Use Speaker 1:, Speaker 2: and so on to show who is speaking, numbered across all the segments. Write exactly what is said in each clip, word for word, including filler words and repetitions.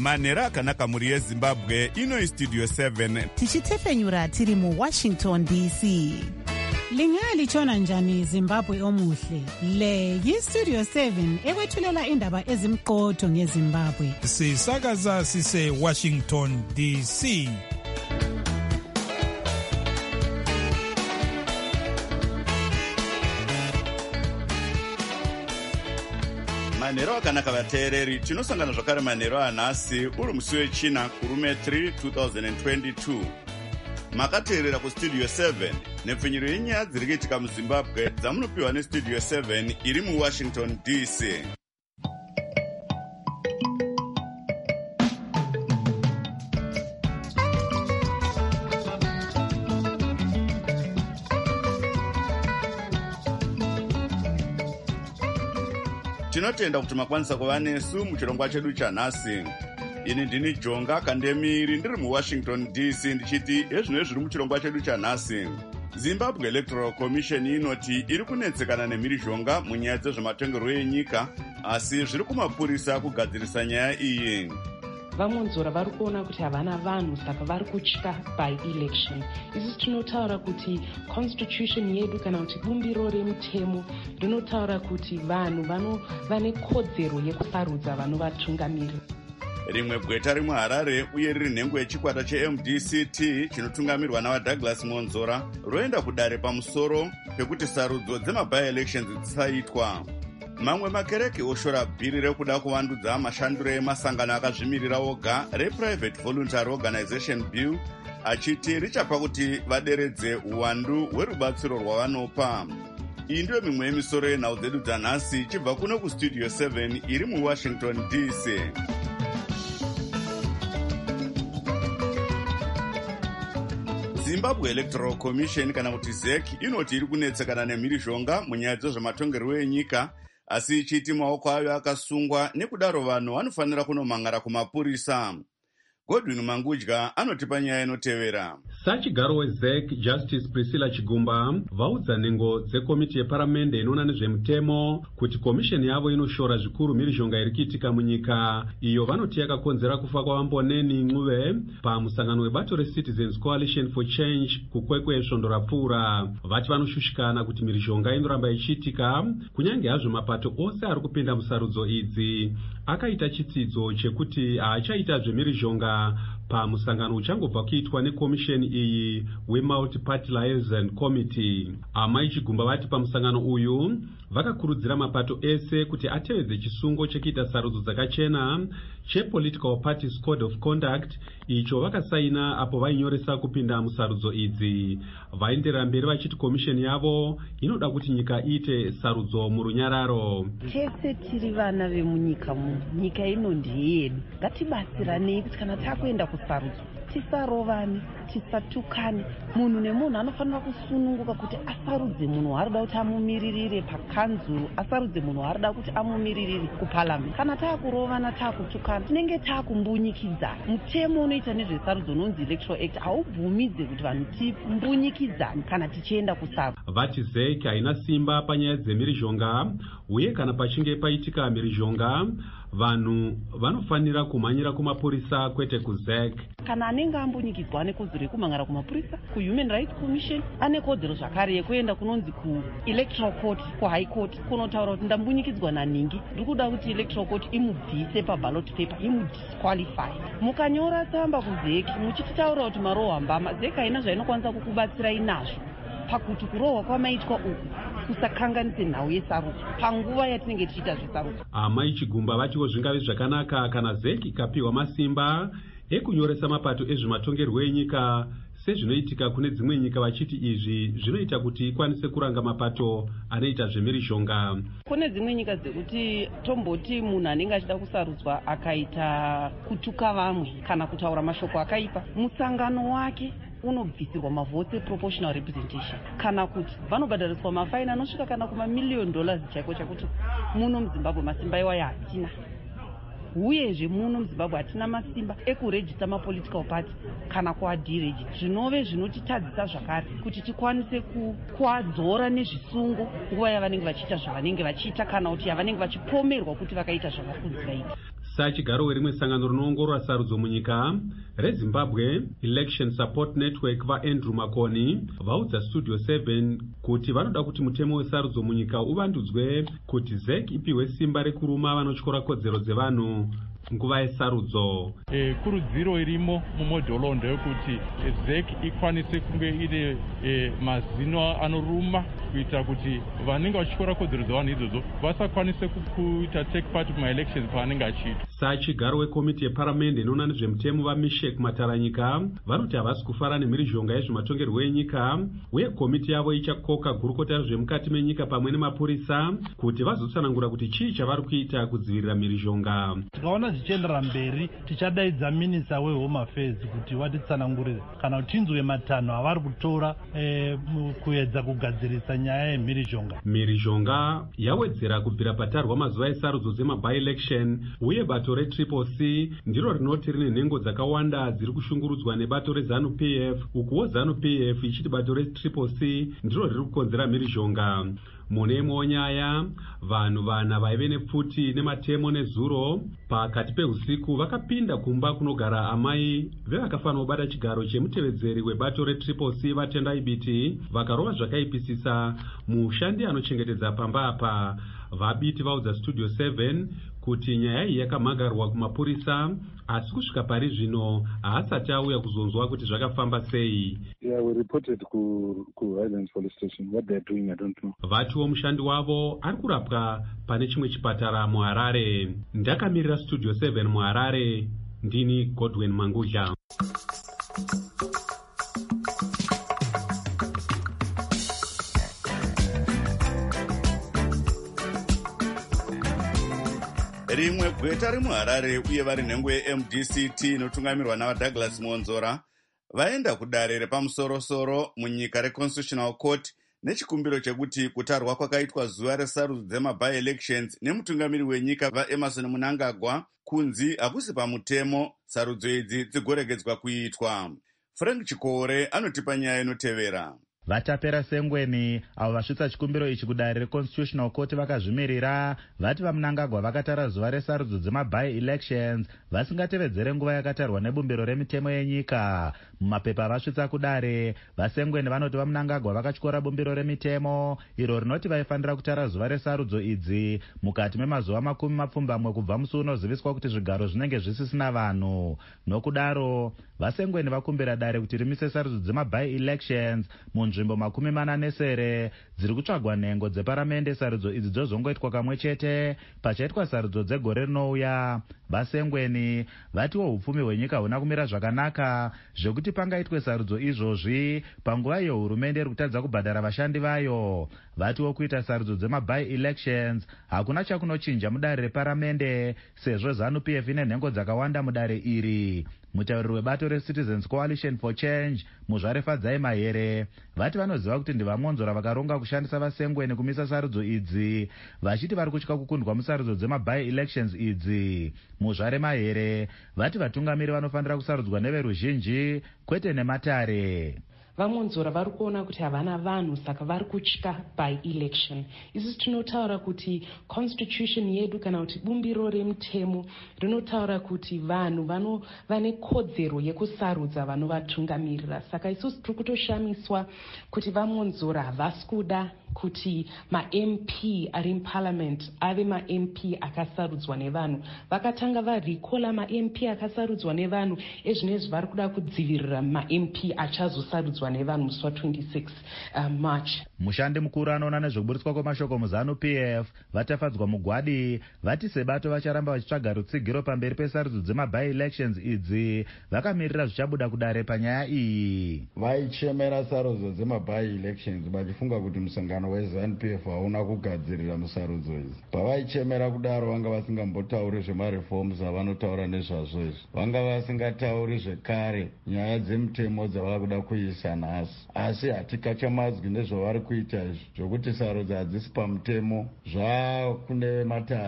Speaker 1: manhero akanaka mhuri yezimbabwe. Ino Studio seven
Speaker 2: tichitefenyura tiri muWashington D C.
Speaker 3: Lingalitshona njani Zimbabwe omuhle? Le yiStudio seven ekwethulela indaba ezimqotho ngeZimbabwe.
Speaker 4: Sisakaza sise Washington D C.
Speaker 1: manhero akanaka vateereri, tinosangana zvakare manhero anhasi uri musi wechina kurume three twenty twenty-two. Makateerera kuStudio seven nepfinyiro yenyaya dziri kuitika muZimbabwe dzamunopiwa neStudio seven iri muWashington D C. Tinotenda kuti makwanisa kuva nesu muchirongwa chedu chanhasi. Ini ndini Jonga Kandemiri ndiri muWashington D C ndichiti ezvino zviri muchirongwa chedu chanhasi. Zimbabwe Electoral Commission inoti iri kunetsekana nemhirizhonga munyaya dzezvematongerwo enyika, asi zviri kumapurisa kugadzirisa nyaya iyi.
Speaker 5: Vamonzora vari kuona kuti havana vanhu saka vari kutya by-election. Isi tinotaura kuti constitution yedu kana kuti bumbiro remutemo rinotaura kuti vanhu vane kodzero yekusarudza vanovatungamiri.
Speaker 1: Rimwe gweta rimwe Harare uye riri nhengo yechikwata cheM D C T chinotungamirwa navaDouglas Monzora roenda kudare pamusoro pekuti sarudzo dzemaby-elections dzisaitwa. Mamwe makereke oshora bhiri rekuda kuvandudza mashandiro emasangano akazvimirira oga rePrivate Voluntary Organization Bill achiti richapa kuti vaderedze uwandu hwerubatsiro rwavanopa. Iyi ndiyo mimwe yemisoro yenhau dzedu dzanhasi ichibva kuno kuStudio seven iri muWashington D C. Zimbabwe Electoral Commission kana kuti Z E C inoti iri kunetsekana nemhirizhonga munyaya dzezvematongerwo enyika, asi ichiti maoko ayo akasungwa nekudaro vanhu vanofanira kunomangara kumapurisa. Godwin Mangudya anotipa nyaya inotevera.
Speaker 6: Sachigaro weZ E C Justice Priscilla Chigumba vaudza nhengo dzekomiti yeparamende inoona nezvemutemo kuti komisheni yavo inoshora zvikuru mhirizhonga iri kuitika munyika, iyo vanoti yakakonzera kufa kwavamboneni Ncube pamusangano webato reCitizens Coalition for Change kukwekwe svondo rapfuura. Vati vanoshushikana kuti mhirizhonga inoramba ichiitika kunyange hazvo mapato ose ari kupinda musarudzo idzi akaita chitsidzo chekuti haachaita zvemhirizhonga pamusangano uchangobva kuitwa nekomisheni iyi weMulti-Party Liaison Committee. Amai Chigumba vati pamusangano uyu vakakurudzira mapato ese kuti atevedze chisungo chekuita sarudzo dzakachena chePolitical Parties Code of Conduct icho vakasaina apo vainyoresa kupinda musarudzo idzi. Vaenderera mberi vachiti komisheni yavo inoda kuti nyika iite sarudzo murunyararo.
Speaker 7: Tese tiri vana vemunyika muno, nyika ino ndiyedu. Ngatibatsiranei kuti kana takuenda kusarudzo tisarovane, tisatukane. Munhu nemunhu anofanira kusununguka kuti asarudze munhu waarida kuti amumiririre pakanzuru, asarudze munhu waarida kuti amumiririre kuparliament. Kana taakurovana, taakutukana, tinenge taakumbunyikidzana. Mutemo unoita nezvesarudzo unonzi Electoral Act haubvumidze kuti vanhu timbunyikidzane kana tichienda kusarudzo.
Speaker 6: Vati Z E C haina simba panyaya dzemhirizhonga, uye kana pachinge paitika mhirizhonga vanhu vanofanira kumhanyira kumapurisa kwete kuZ E C.
Speaker 7: Kana anenge ambunyikidzwa ane kodzero yekumhanyira kumapurisa, kuHuman Rights Commission, ane kodzero zvakare yekuenda kunonzi kuElectoral Court, kuHigh Court, kunotaura kuti ndambunyikidzwa naningi, ndiri kuda kuti Electoral Court imubvise paballot paper, imudisqualify. Mukanyora tsamba kuZ E C muchitaura kuti marohwa mbama, Z E C haina zvainokwanisa kukubatsirai nazvo pakuti kurohwa kwamaitwa uku kusakanganise nhau yesarudzo panguva yatinenge tichiita zvesarudzo.
Speaker 6: Amai Chigumba vatiwo zvingave zvakanaka kana Z E C ikapiwa masimba ekunyoresa mapato ezvematongerwo enyika sezvinoitika kune dzimwe nyika, vachiti izvi zvinoita kuti ikwanise kuranga mapato anoita zvemhirizhonga.
Speaker 7: Kune dzimwe nyika dzekuti tomboti munhu anenge achida kusarudzwa akaita kutuka vamwe kana kutaura mashoko akaipa, musangano wake unobvisirwa mavhotsi proportional representation, kana kuti vanobhadhariswa mafaini anosvika kana kumamiliyoni dollars chaiko chakuti muno muZimbabwe masimba iwayo hatina. Uyezve muno muZimbabwe hatina masimba ekurejista mapolitical party kana kuadhireji, zvinove zvinotitadzisa zvakare kuti tikwanise kuadzora nezvisungo nguva yavanenge vachiita zvavanenge vachiita kana kuti yavanenge vachipomerwa kuti vakaita zvavari kunzi vaita.
Speaker 6: Sachigaro werimwe sangano rinoongorora sarudzo munyika reZimbabwe Election Support Network vaAndrew Makoni vaudza Studio seven kuti vanoda kuti mutemo wesarudzo munyika uvandudzwe kuti Z E C ipiwe simba rekuruma vanotyora kodzero dzevanhu nguva yesarudzo.
Speaker 8: E, kurudziro irimo mumodholo ndeyekuti Z E C ikwanise kunge ine e, mazino anoruma kuita kuti vanenge vachityora kodzero dzevanhu idzodzo vasakwanise kuita take part mumaelections pavanenge achiita.
Speaker 6: Sachigaro wekomiti yeparamende inoona nezvemutemo vaMishek Mataranyika vanoti havasi kufara nemhirizhonga yezvematongerwo enyika uye komiti yavo ichakoka gurukota rezvemukati menyika pamwe nemapurisa kuti vazotsanangura kuti chii chavari kuita kudzivirira mhirizhonga.
Speaker 9: Tikaona zvichiendera mberi tichadaidza minista wehome affairs kuti watitsanangurire kana kuti tinzwe matanho avari kutora e, kuedza kugadzirisa nyaya yemhirizhonga.
Speaker 6: Mhirizhonga yawedzera kubvira patarwa mazuva esarudzo dzemaby election uye bato retriple C ndiro rinoti rine nhengo dzakawanda dziri kushungurudzwa nebato reZANU P F ukuwo ZANU P F ichiti bato retriple C ndiro riri kukonzera mhirizhonga. Mune imwe nyaya vanhu vana vaive nepfuti nematemo nezuro pakati peusiku vakapinda kumba kunogara amai vevakafanira kubata chigaro chemutevedzeri webato retriple C vaTendai Biti vakarova zvakaipisisa mushandi anochengetedza pamba apa. Vabiti vaudza Studio seven kuti nyaya iyi yakamhagarwa kumapurisa asi kusvika pari zvino haasati auya kuzonzwa kuti zvakafamba sei.
Speaker 10: Yeah, we reported ku, ku Highlands Police Station. What they are doing, I don't know.
Speaker 6: Vatiwo mushandi wavo ari kurapwa pane chimwe chipatara muHarare. Ndakamirira Studio seven muHarare, ndini Godwin Mangudla.
Speaker 1: Rimwe gweta remuHarare uye vari nhengo yeM D C T inotungamirwa navaDouglas Monzora vaenda kudare repamusorosoro munyika reConstitutional Court nechikumbiro chekuti kutarwa kwakaitwa zuva resarudzo dzemaby elections nemutungamiri wenyika vaEmerson Mnangagwa kunzi hakusi pamutemo sarudzo idzi dzigoregedzwa kuitwa. Frank Chikore anotipa nyaya inotevera.
Speaker 11: Vatapera Sengweni avo vasvitsa chikumbiro ichi kudare reConstitutional Court vakazvimirira vati vaMnangagwa vakatara zuva resarudzo dzemaby elections vasingatevedzere nguva yakatarwa nebumbiro remitemo yenyika. Mumapepa avasvitsa kudare vaSengweni vanoti vaMnangagwa vakatyora bumbiro remitemo iro rinoti vaifanira kutara zuva resarudzo idzi mukati memazuva makumi mapfumbamwe kubva musi unoziviswa kuti zvigaro zvinenge zvisisina vanhu. Nokudaro vaSengweni vakumbira dare kuti rimise sarudzo dzemaby elections munzvimbo makumi mana nesere dziri kutsvagwa nhengo dzeparamende. Sarudzo idzi dzozongoitwa kamwe chete pachaitwa sarudzo dzegore rinouya. VaSengweni vatiwo upfumi hwenyika huna kumira zvakanaka zvekuti pangaitwe sarudzo izvozvi panguva iyo hurumende iri kutadza kubhadhara vashandi vayo. Vatiwo kuita sarudzo dzemaby elections hakuna chakunochinja mudare reparamende sezvo ZANU P F ine nhengo dzakawanda mudare iri. Mutauriri webato reCitizens Coalition for Change Muzvare Fadzai Mahere vati vanoziva kuti ndivaMonzora vakaronga kushandisa vaSengweni kumisa sarudzo idzi vachiti vari kutya kukundwa musarudzo dzemaby elections idzi. Muzvare Mahere vati vatungamiri vanofanira kusarudzwa neveruzhinji kwete nematare.
Speaker 5: VaMonzora vari kuona kuti havana vanhu saka vari kutya by election. Isusu tinotaura kuti constitution yedu kana kuti bumbiro remutemo rinotaura kuti vanhu vano vane kodzero yekusarudza vanovatungamirira. Saka isusu tiri kutoshamiswa kuti vaMonzora havasi kuda kuti maM P ari muparliament ave maM P akasarudzwa nevanhu. Vakatanga varikola maM P akasarudzwa nevanhu ezvinezvi vari kuda kudzivirira maM P achazosarudzwa nevanhu musi wa26 uh, March.
Speaker 11: Mushandi mukuru anoona nezvekuburitswa kwemashoko muZANU P F vatafadzwa mugwadi vati sebato vacharamba vachitsvaga rutsigiro pamberi pesarudzo dzemaby elections idzi vakamirira zvichabuda kudare panyaya iyi.
Speaker 10: Vaichemera sarudzo dzemaby elections vachifunga kuti musangano weZANU P F hauna kugadzirira musarudzo idzi. Pavaichemera kudaro vanga vasingambotauri zvemareforms avanotaura nezvazvo izvi. Vanga vasingatauri zvekare nyaya dzemutemo dzavava kuda kuisa nhasi. Asi hatikachamadzwi nezvavari kuita izvi zvokuti sarudzo hadzisi pamutemo zvakune matare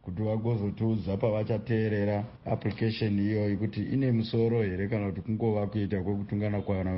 Speaker 10: kuti vagozotiudza pavachateerera application iyoyi kuti ine musoro here kana kuti kungova kuita kwekutungana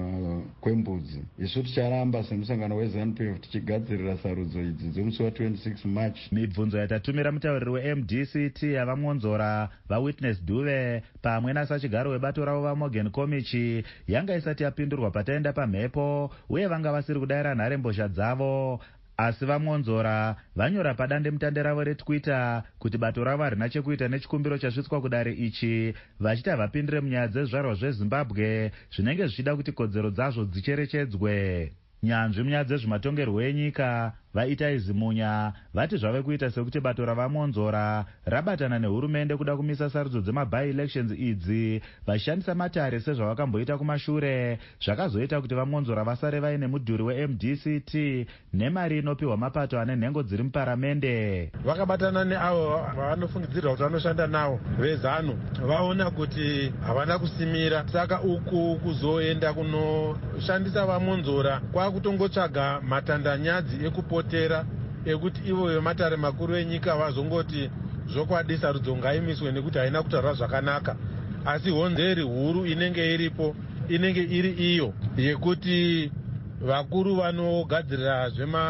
Speaker 10: kwembudzi. Isu ticharamba semusangano weZANU-P F tichigadzirira sarudzo idzi dzemusi wa26 March.
Speaker 11: Mibvunzo yatatumira mutauriri weM D C T yavamwonzora vaWitness Duve pamwe nasachigaro webato ravo vaMorgan Komichi yanga isati yapindurwa pataenda pamhepo uye vanga vasiri kudayira nharembozha dzavo. Asi vamwonzora vanyora padande mutande ravo reTwitter kuti bato ravo harina chekuita nechikumbiro chasvitswa kudare ichi, vachiti havapindire munyaya dzezvizvarwa zveZimbabwe zvinenge zvichida kuti kodzero dzazvo dzicherechedzwe. Nyanzvi munyaya dzezvematongerwo enyika vaItai Zimunya vati zvave kuita sekuti bato ravamwonzora rabatana nehurumende kuda kumisa sarudzo dzemabai elections idzi vachishandisa matare sezvavakamboita kumashure, zvakazoita kuti vamwonzora vasare vaine mudhuri weM D C T nemari inopiwa mapato ane nhengo dziri muparamende.
Speaker 12: Vakabatana neavo vanofungidzirwa kuti vanoshanda navo veZANU vaona kuti havana kusimira, saka uku kuzoenda kunoshandisa vamwonzora kwakutongotsvaga matandanyadzi ekupota ekuti ivo vematare makuru enyika vazongoti zvokwadi sarudzo ngaimiswe nekuti haina kutaura zvakanaka, asi honzeri huru inenge iripo inenge iri iyo yekuti vakuru vanogadzirira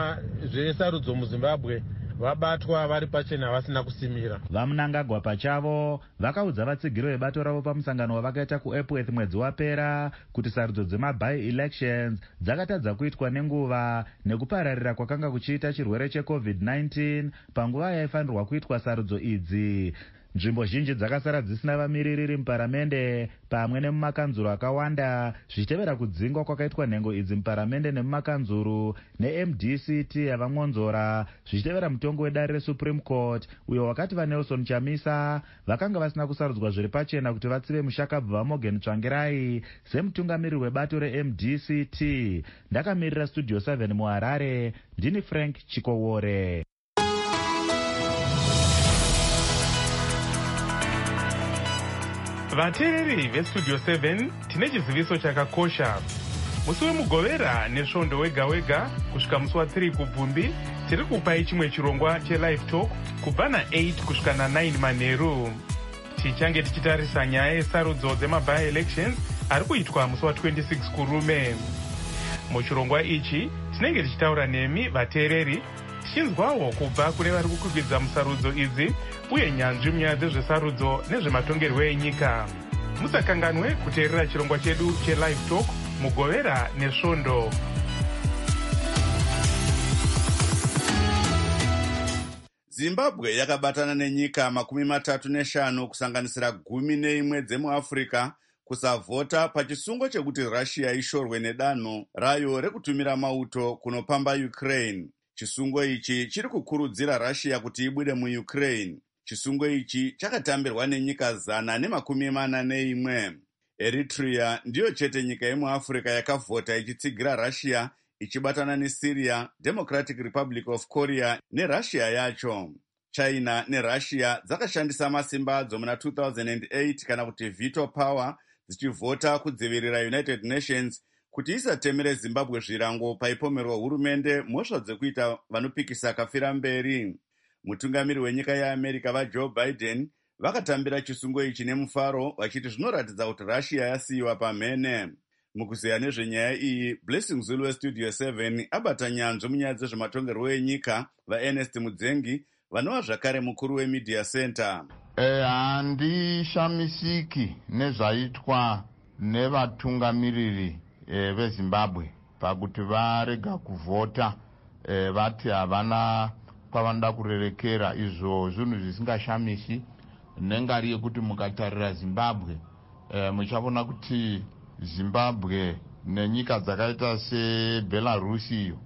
Speaker 12: zvesarudzo muZimbabwe vabatwa vari pachena vasina kusimira.
Speaker 11: Vamunangagwa pachavo vakaudza vatsigiro vebato ravo pamusangano wavakaita kuEpworth mwedzi wapera kuti sarudzo dzemabai elections dzakatadza kuitwa nenguva nekupararira kwakanga kuchiita chirwere checovid nineteen panguva yaifanirwa kuitwa sarudzo idzi. Nzvimbo zhinji dzakasara dzisina vamiririri muparamende pamwe nemumakanzuro akawanda zvichitevera kudzingwa kwakaitwa nhengo idzi muparamende nemumakanzuro neM D C T yavamwonzora zvichitevera mutongo wedare reSupreme Court uyo wakati vaNelson Chamisa vakanga vasina kusarudzwa zviri pachena kuti vatsive mushakabvu vaMorgan Tsvangirai semutungamiriri webato reM D C T. Ndakamirira Studio seven muHarare, ndini Frank Chikowore.
Speaker 13: Vateereri veStudio seven tine chiziviso chakakosha. Musi wemugovera nesvondo wega wega kusvika musi wa3 kubvumbi tiri kupai chimwe chirongwa chelive talk kubva na8 kusvika na9 manheru. Tichange tichitarisa nyaya yesarudzo dzemabai elections ari kuitwa musi wa26 kurume. Muchirongwa ichi tinenge tichitaura nemi vateereri tichinzwawo kubva kune vari kukwikwidzwa musarudzo idzi uye nyanzvi munyaya dzezvesarudzo nezvematongerwo enyika. Musakanganwe kuteerera chirongwa chedu chelive talk mugovera nesvondo.
Speaker 1: Zimbabwe yakabatana nenyika makumi matatu neshanu kusanganisira gumi neimwe dzemuAfrica kusavhota pachisungo chekuti Russia ishorwe nedanho rayo rekutumira mauto kunopamba Ukraine. Chisungo ichi chiri kukurudzira Russia kuti ibude muUkraine. Chisungo ichi chakatambirwa nenyika zana nemakumi mana neimwe. Eritrea ndiyo chete nyika yemuAfrica yakavhota ichitsigira Russia ichibatana neSyria, Democratic Republic of Korea neRussia yacho. China neRussia dzakashandisa masimba adzo muna two thousand eight kana kuti veto power dzichivhota kudzivirira United Nations kuti isatemere Zimbabwe zvirango paipomerwa hurumende mhosva dzekuita vanopikisa kafira mberi. Mutungamiri wenyika yeAmerica vaJoe Biden vakatambira chisungo ichi nemufaro vachiti zvinoratidza kuti Russia yasiyiwa pamhene. Mukuzeya nezvenyaya iyi, Blessing Zulu weStudio seven abata nyanzvi munyaya dzezvematongerwo enyika vaErnest Mudzengi vanova zvakare mukuru weMedia Center.
Speaker 14: Handishamisiki nezvaitwa nevatungamiriri E, veZimbabwe pakuti varega kuvhota e, vati havana kwavanoda kurerekera. Izvo zvinhu zvisingashamisi nengari yekuti mukatarira Zimbabwe e, muchaona kuti Zimbabwe nenyika dzakaita seBelarus iyo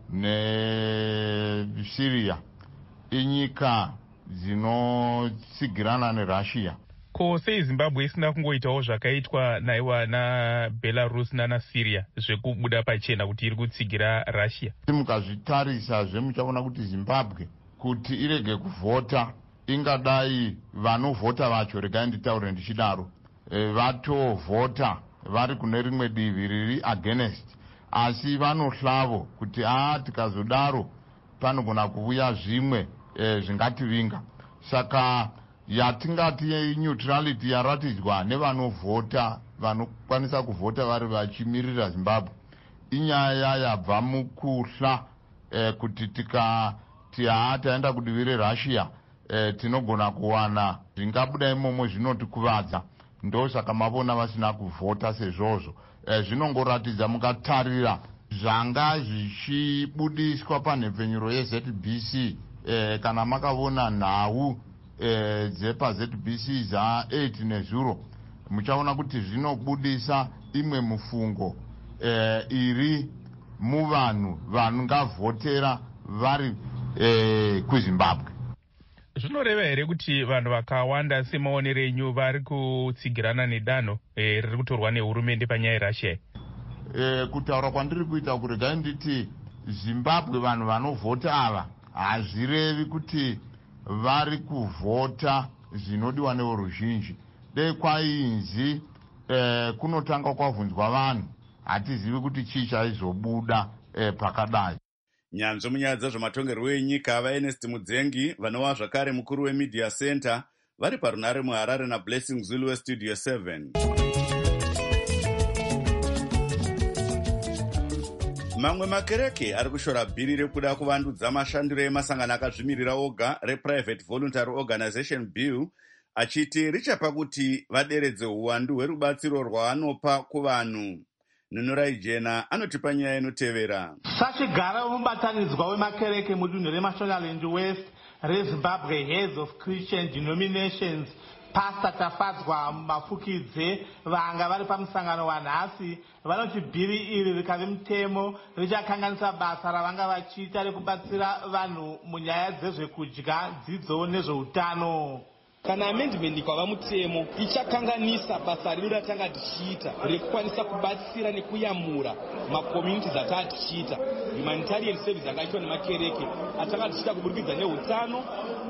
Speaker 14: neSyria inyika dzinotsigirana neRussia.
Speaker 13: Ko sei Zimbabwe isina kungoitawo zvakaitwa naiwa naBelarus nanaSyria zvekubuda pachena kuti iri kutsigira Russia?
Speaker 14: Mukazvitarisa zvemuchaona kuti Zimbabwe kuti irege kuvhota ingadai vanovhota vacho, regai nditaure ndichidaro, e, vatovhota vari kune rimwe divi riri against, asi vanohlavo kuti aa tikazodaro panogona kuuya zvimwe e, zvingativinga. saka yatingati neutrality yaratidzwa nevanovhota vanokwanisa kuvhota vari vachimirira Zimbabwe inyaya yabva mukuhla eh, kuti tikati haa taenda kudivi reRussia eh, tinogona kuwana zvingabuda imomo zvinotikuvadza. Ndosaka mavona vasina kuvhota sezvozvo eh, zvinongoratidza mukatarira zvanga zvichibudiswa panhepfenyuro yeZ B C eh, kana makavona nhau eh, dzepaZ B C za eight nezuro muchaona kuti zvinobudisa imwe mufungo eh, iri muvanhu vangavhotera vari eh, kuZimbabwe.
Speaker 13: Zvinoreva here kuti vanhu vakawanda semaonero enyu vari kutsigirana nedanho eh, riri kutorwa nehurumende panyaya yeRussia?
Speaker 14: Eh, kutaura kwandiri kuita kurega nditi Zimbabwe vanhu vanovhota ava hazvirevi kuti vari kuvhota zvinodiwa nevoruzhinji. Dei kwainzi eh, kunotanga kwavhunzwa vanhu hatizivi kuti chii chaizobuda eh, pakadai.
Speaker 1: Nyanzvi munyaya dzezvematongerwo enyika vaErnest Mudzengi vanova zvakare mukuru weMedia Center vari parunare muHarare naBlessing Zulu weStudio seven. Mamwe makereke ari kushora bhiri rekuda kuvandudza mashandiro emasangano akazvimirira oga rePrivate Voluntary Organization Bill achiti richapa kuti vaderedze uwandu hwerubatsiro rwaanopa kuvanhu. Nunurai Jena anotipa nyaya inotevera.
Speaker 15: Sachigara mubatanidzwa wemakereke mudunhu reMashonaland West reZimbabwe Heads of Christian Denominations Pastor Tafadzwa Mafukidze vanga vari pamusangano wanhasi vanoti bhiri iri rikave mutemo richakanganisa basa ravanga vachiita rekubatsira vanhu munyaya dzezvekudya, dzidzo nezveutano.
Speaker 16: Kana amendment kwava mutemo ichakanganisa basa rino ratanga tichiita rekukwanisa kubatsira nekuyamura makommunity atanga tichiita, humanitarian service akaitwa nemakereke atanga tichiita kuburikidza neutano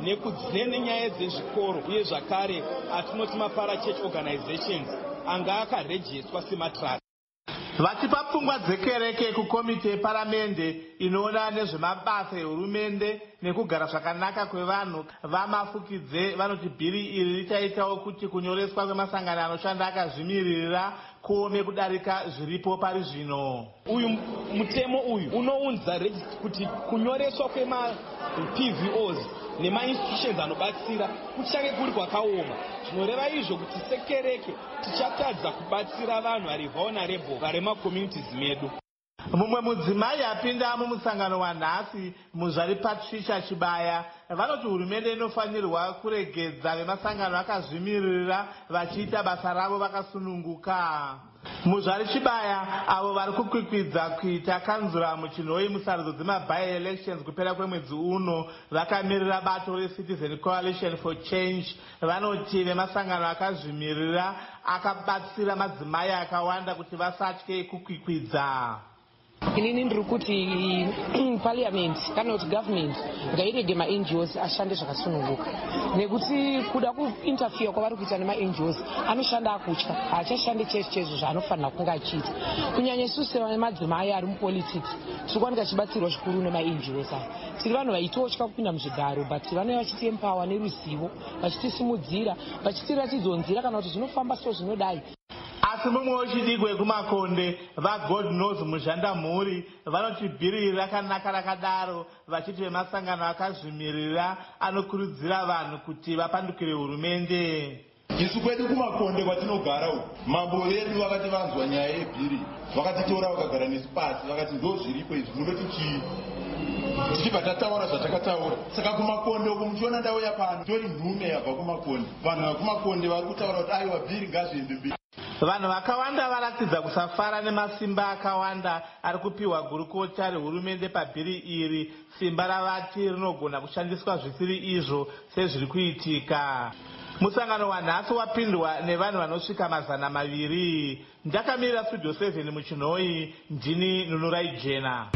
Speaker 16: nenyaya dzezvikoro uye zvakare atinoti maparachurch organizations anga akarejestwa sematrust.
Speaker 15: Vachipa pfungwa dzekereke kukomiti yeparamende inoona nezvemabasa ehurumende nekugara zvakanaka kwevanhu vaMafukidze vanoti bhiri iri richaitawo kuti kunyoreswa kwemasangano anoshanda akazvimirira kuome kudarika zviripo pari zvino.
Speaker 16: Uyu mutemo uyu unounza kuti kunyoreswa kwema-P V Os nemainstitutions anobatsira kuchange kuri kwakaoma. Zvinoreva izvo kuti sekereke tichatadza kubatsira vanhu vari vulnerable vari macommunities medu.
Speaker 15: Mumwe mudzimai apinda mumusangano wanhasi muzvari Patricia Chibaya vanoti hurumende inofanirwa kuregedza vemasangano akazvimirira vachiita basa ravo vakasununguka. Muzvari Chibaya avo vari kukwikwidza kuita kanzura muchinhoi musarudzo dzema-by-elections kupera kwemwedzi uno vakamirira bato reCitizen Coalition for Change vanoti vemasangano akazvimirira akabatsira madzimai akawanda kuti vasatye kukwikwidza.
Speaker 5: Inini ndiri kuti parliament kana kuti government ngairege ma-N G Os ashande zvakasununguka nekuti kuda kuinterfere kwavari kuita nema-N G Os anoshanda akutya, haachashande chese chezvo zvaanofanira kunge achiita. Kunyanya isusu semadzimai ari mupolitics tiri kuwanika chibatsirwa zvikuru nema-N G Os aya. Tiri vanhu vaitotya kupinda muzvigaro but vanouya vachitiempower neruzivo, vachitisimudzira, vachitiratidza nzira kana kuti zvinofamba so zvinodai.
Speaker 15: Asi mumwe wechidikwe kumakonde vaGod Knows muzhandamhuri vanoti bhiri rakanaka rakadaro vachiti vemasangano akazvimirira anokurudzira vanhu kuti vapandukire hurumende.
Speaker 17: Isu kwedu kumakonde kwatinogara uku mambo vedu vakati vanzwa nyaya yebhiri vakatitora vakagara nesu pasi vakati ndo zviripo izvi munoti chii tichibva tataura zvatakataura. Saka kumakonde uku muchiona ndauya pano tori nhume yabva kumakonde. Vanhu vakumakonde vari kutaura kuti aiwa bhiri ngazviende mberi.
Speaker 15: Vanhu vakawanda varatidza kusafara nemasimba akawanda ari kupiwa gurukota rehurumende pabhiri iri. Simba ravati rinogona kushandiswa zvisiri izvo sezviri kuitika. Musangano wanhasi wapindwa nevanhu vanosvika mazana maviri. Ndakamirira Studio seven muchinhoi, ndini Nunurai Jena.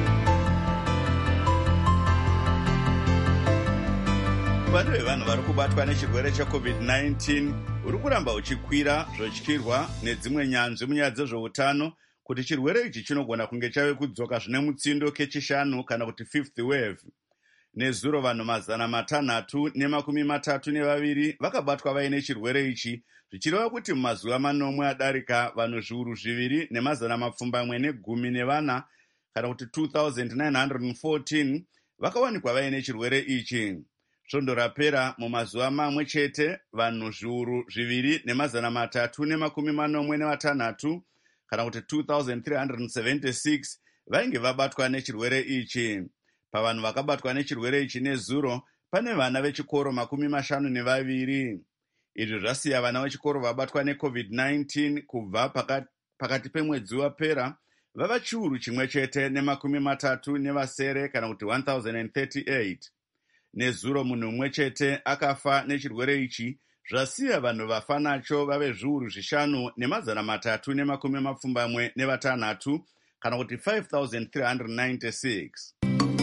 Speaker 1: Uwandu hwevanhu vari kubatwa nechirwere checovid nineteen uri kuramba uchikwira zvotyirwa nedzimwe nyanzvi munyaya dzezveutano kuti chirwere ichi chinogona kunge chave kudzoka zvine mutsindo kechishanu kana kuti fifth wave. Nezuro vanhu mazana matanhatu nemakumi matatu nevaviri vakabatwa vaine chirwere ichi, zvichireva kuti mumazuva manomwe adarika vanhu zviuru zviviri nemazana mapfumbamwe negumi nevana kana kuti two thousand nine hundred fourteen vakawanikwa vaine chirwere ichi. Svondo rapera mumazuva mamwe chete vanhu zviuru zviviri nemazana matatu nemakumi manomwe nevatanhatu kana kuti two thousand three hundred seventy-six vainge vabatwa nechirwere ichi. Pavanhu vakabatwa nechirwere ichi nezuro pane vana vechikoro makumi mashanu nevaviri. Izvi zvasiya vana vechikoro vabatwa necovid nineteen kubva pakati, pakati pemwedzi wapera vava chiuru chimwe chete nemakumi matatu nevasere kana kuti one thousand thirty-eight. Nezuro munhu umwe chete akafa nechirwere ichi, zvasiya vanhu vafa nacho vave zviuru zvishanu nemazana matatu nemakumi mapfumbamwe nevatanhatu kana kuti five thousand three hundred ninety-six.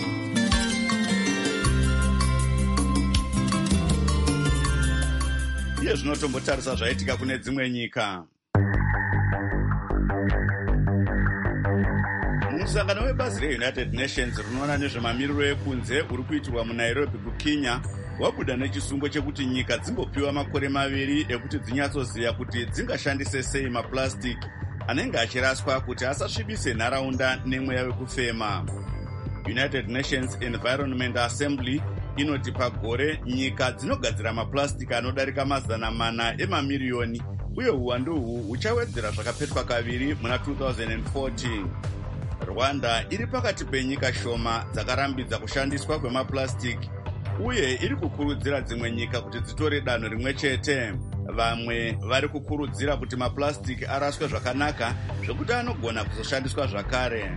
Speaker 1: Iye zvinotombotarisa zvaitika kune dzimwe nyika. Musangano webazi reUnited Nations rinoona nezvemamiriro ekunze uri kuitirwa muNairobi kuKenya wabuda nechisungo chekuti nyika dzimbopiwa makore maviri ekuti dzinyatsoziva kuti dzingashandise sei maplastic anenge achiraswa kuti asasvibise nharaunda nemweya wekufema. United Nations Environment Assembly inoti pagore nyika dzinogadzira maplastic anodarika mazana mana emamiriyoni uye uwandu uhu huchawedzera zvakapetwa kaviri muna two thousand forty. Rwanda iri pakati penyika shoma dzakarambidza kushandiswa kwemaplastic uye iri kukurudzira dzimwe nyika kuti dzitore danho rimwe chete. Vamwe vari kukurudzira kuti maplastic araswe zvakanaka zvekuti anogona kuzoshandiswa zvakare.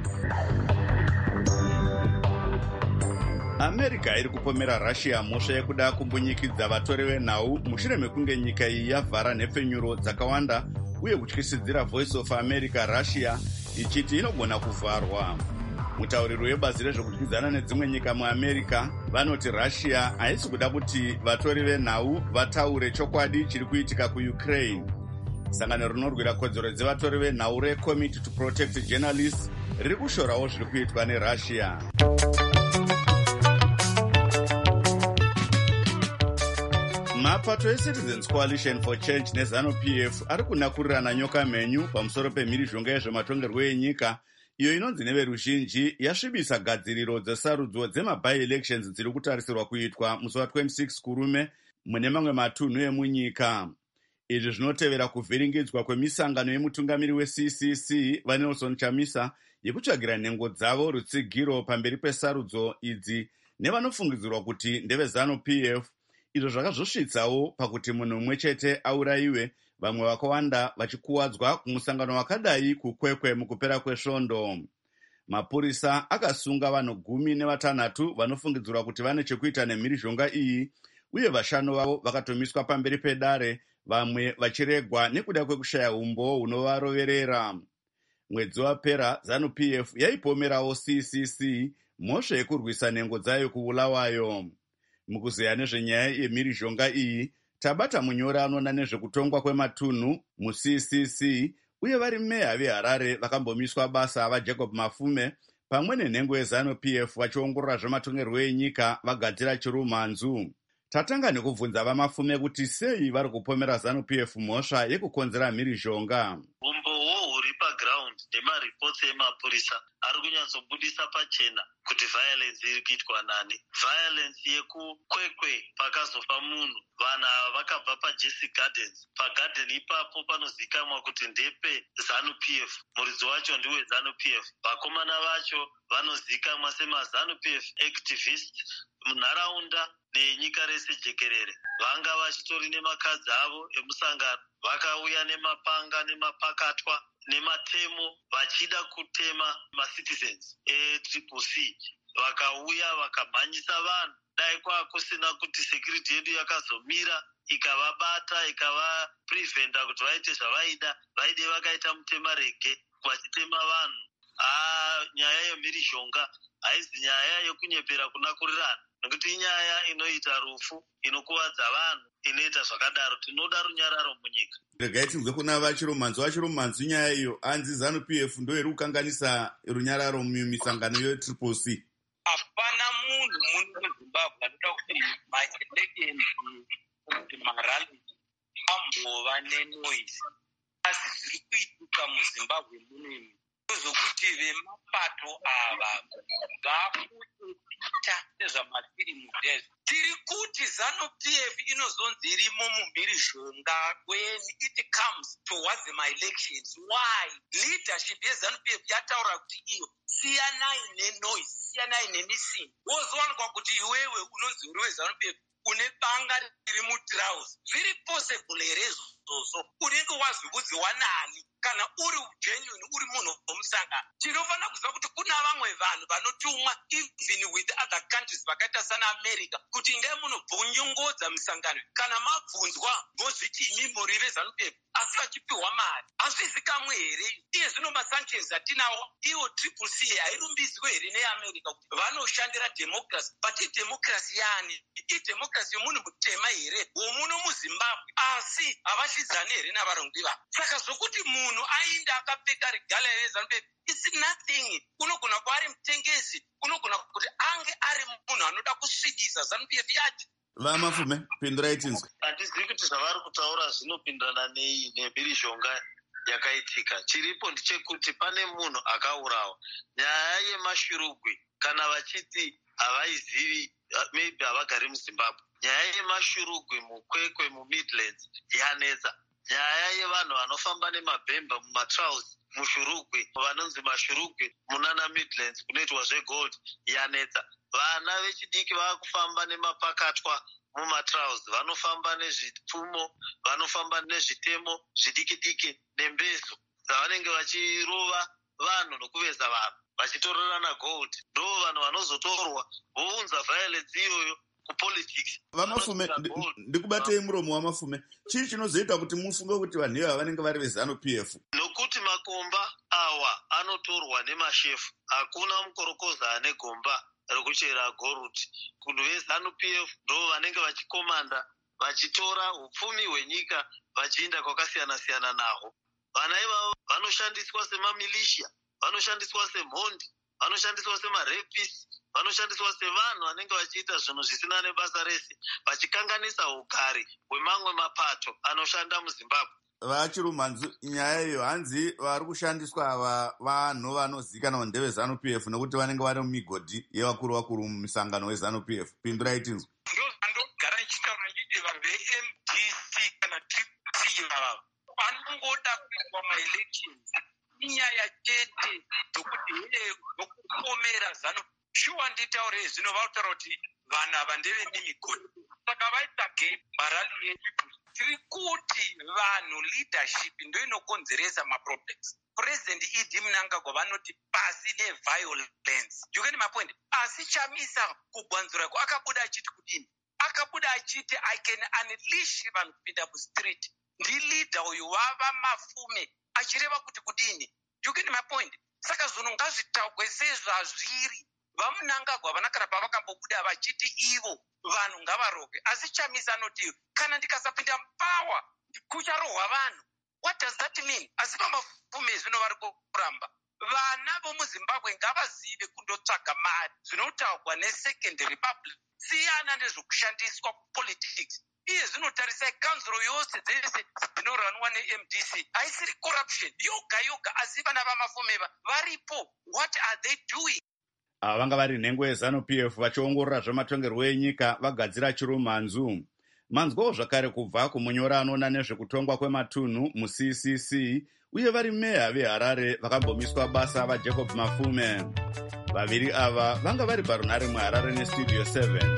Speaker 1: America iri kupomera Russia mhosva yekuda kumbunyikidza vatori venhau mushure mekunge nyika iyi yavhara nhepfenyuro dzakawanda uye kutyisidzira Voice of America Russia ichiti inogona kuvharwa. Mutauriri webazi rezvekudyidzana nedzimwe nyika muAmerica vanoti Russia haisi kuda kuti vatori venhau vataure chokwadi chiri kuitika kuUkraine. Sangano rinorwira kodzero dzevatori venhau reCommittee to Protect Journalists riri kushorawo zviri kuitwa neRussia. Mapato eCitizens Coalition for Change neZanu-P F ari kunakurirana nyoka mhenyu pamusoro pemhirizhonga yezvematongerwo enyika iyo inonzi neveruzhinji yasvibisa gadziriro dzesarudzo dzema-by-elections dziri kutarisirwa kuitwa musi wa-twenty-six kurume mune mamwe matunhu emunyika. Izvi zvinotevera kuvhiringidzwa kwemisangano yemutungamiri we-C C C vaNelson Chamisa yekutsvagira nhengo dzavo rutsigiro pamberi pesarudzo idzi nevanofungidzirwa kuti ndeveZanu-P F. Izvo zvakazosvitsawo pakuti munhu umwe chete aurayiwe, vamwe vakawanda vachikuwadzwa kumusangano wakadai kukwekwe mukupera kwesvondo. Mapurisa akasunga vanhu gumi nevatanhatu vanofungidzirwa kuti vane chekuita nemhirizhonga iyi uye vashanu vavo vakatomiswa pamberi pedare, vamwe vachiregwa nekuda kwekushaya umbo hunovaroverera. Mwedzi wapera Zanu-P F yaipomerawo C C C mhosva yekurwisa nhengo dzayo kuulawayo. Mukuzeya nezvenyaya yemhirizhonga iyi tabata munyori anoona nezvekutongwa kwematunhu mu-C C C uye vari meya veHarare vakambomiswa basa vaJacob Mafume pamwe nenhengo yeZanu-P F vachiongorora zvematongerwo enyika vagadzira chirumhanzu. Tatanga nekubvunza vaMafume kuti sei vari kupomera Zanu-P F mhosva yekukonzera mhirizhonga.
Speaker 18: Umbowo huri paground nemaripotsi emapurisa ari kunyatsobudisa pachena kuti violence iri kuitwa nani. Violence yekukwekwe pakazofa munhu, vanhu ava vakabva paJesse Gardens. Pagarden ipapo panozikamwa kuti ndepe Zanu-P F, muridzi wacho ndiwe Zanu-P F. Vakomana vacho vanozikamwa semaZanu-P F activist munharaunda nenyika rese jekerere. Vanga vachitori nemakadzi avo emusangano, vakauya nemapanga nemapakatwa nematemo vachida kutema macitizens e-Triple C. Vakauya vakamhanyisa vanhu, dai kwa kusina kuti security yedu yakazomira ikavabata ikavapreventa kuti vaite zvavaida, vaide vakaita mutemarege vachitema vanhu. Ah, nyaya yemhirizhonga haisi nyaya yekunyepera kunakurirana, nekuti inyaya inoita rufu, inokuwadza vanhu, inoita zvakadaro. Tinoda runyararo munyika.
Speaker 1: Regai tinzwe kuna vachirumhanzi vachirumhanzi nyaya iyo anzi Zanu-P F ndo iri kukanganisa runyararo mumisangano yeTriple C.
Speaker 18: Hapana
Speaker 19: munhu muno muzimbabwe anoda kuti maelections kuti marali ambova nenoise asi zviri kuitika muzimbabwe munemi zvokuti vemapato ava vakuita nezvamafirimu dezvo tiri kuti ZANU-P F inozonzi irimo mumhirizhonga when it comes towards the elections. Why? Leadership yeZANU-P F yataura kuti iyo siyanai nenoise, siyanai nemisini. Wozowanikwa kuti iwewe unonzi uri weZANU-P F une banga riri mutrausi. Zviri possible here izvozvo? Unenge wazviudziwa nani? Kana uri genuine uri munhu womusangano. Tinofanira kuziva kuti kuna vamwe vanhu vanotumwa even with other countries vakaita sana America kuti ngai munobvonyongodza musangano. Kana mabvunzwa mozviti imi muri veZANU-P F asi vachipiwa mari. Hazvizi kamwe here? Iye zvino masanctions atinawo iwo triple C hairumbidzwe here neAmerica kuti vanoshandira democracy. But democracy yani idemocracy yomunhu mutema here womuno muZimbabwe asi havashidzani here navarongwi vavo. Saka zvokuti munhu ainda akapfeka rigala yeZANU-P F it's nothing. Unogona kuva ari mutengesi, unogona kuti ange ari munhu anoda kusvibisa ZANU-P F yacho.
Speaker 1: Vamafume pindurai tinzwe.
Speaker 18: Handizivi kuti zvavari kutaura zvinopindirana nei nemhirizhonga yakaitika. Chiripo ndechekuti pane munhu akaurawa. Nyaya yemashurugwi kana vachiti havaizivi maybe havagari muZimbabwe. Nyaya yemashurugwi mukwekwe muMidlands yanetsa. Nyaya yevanhu vanofamba nemabhemba mumatrausi mushurugwi vanonzi mashurugwi munana Midlands kunoitwa zvegold yanetsa. Vana vechidiki vakufamba nemapakatwa mumatrausi, vanofamba nezvipfumo, vanofamba nezvitemo zvidiki-diki nembezo dzavanenge vachirova vanhu nokuveza vanhu vachitororana gold. Ndo vanhu vanozotorwa vounza violence iyoyo kupolitics.
Speaker 1: Vamafume ndikubatei muromo wamafume. Chii chinozoita kuti mufunge kuti vanhu ivava vanenge vari veZANU-P F?
Speaker 18: Nokuti makomba awa anotorwa nemashefu. Hakuna mukorokoza ane gomba rekuchera goruti. Kunhu veZANU-P F ndo vanenge vachikomanda vachitora upfumi hwenyika vachienda kwakasiyana-siyana naho. Vana ivavo vanoshandiswa semamilisha, vanoshandiswa semhondi, vanoshandiswa semarepisi, vanoshandiswa sevanhu vanenge vachiita zvinhu zvisina nebasa rese vachikanganisa ugari hwemamwe mapato anoshanda muZimbabwe.
Speaker 1: Vachirumhanzu nyaya iyo hanzi vari kushandiswa ava vanhu vanozivikanwa ndeveZANU-P F nekuti vanenge vari mumigodhi yevakuru vakuru mumisangano weZANU-P F. Pindurai tinzwe.
Speaker 19: Ndogara ndichitaura nditi vanhu ve-M D C kana T P vava vanongoda kuitwa maelections inyaya chete dzokuti here dzokukomera ZANU. Shuwa nditaure zvino vautaura kuti vanhu ava ndevemimigodhi. Saka vaita gap marali yechipu. Tiri kuti vanhu leadership ndo inokonzeresa maproblems. President Idi Mnangagwa vanoti pasi neviolence. You get my point? Asi Chamisa kugwanzurako akabuda achiti kudini? Akabuda achiti I can unleash vanhu kupinda mustreet. Ndi leader uyu wava mafume achireva kuti kudini? You get my point? Saka zvinhu ngazvitaurwe sezvazviri. VaMnangagwa vanakara pavakambobuda vachiti ivo vanhu ngavarogwe. Asi Chamisa anoti kana ndikasapinda power kucharohwa vanhu. What does that mean? Asi vamafume zvino vari kuramba. Vana vomuZimbabwe ngavazive kundotsvaga mari zvinotaurwa neSecond Republic. Siyana nezvokushandiswa kupolitics. Iye zvinotarisa kanzuro yose dzese dzinoranwa ne-M D C. Haisiri corruption yoga yoga asi vana vamafume varipo. What are they doing?
Speaker 1: Ava vanga vari nhengo yeZANU-P F vachiongorora zvematongerwo enyika vagadzira chirumhanzu. Manzwawo zvakare kubva kumunyora anoona nezvekutongwa kwematunhu muC C C uye vari meya veHarare vakambomiswa basa vaJacob Mafume. Vaviri ava vanga vari parunhare muHarare neStudio seven.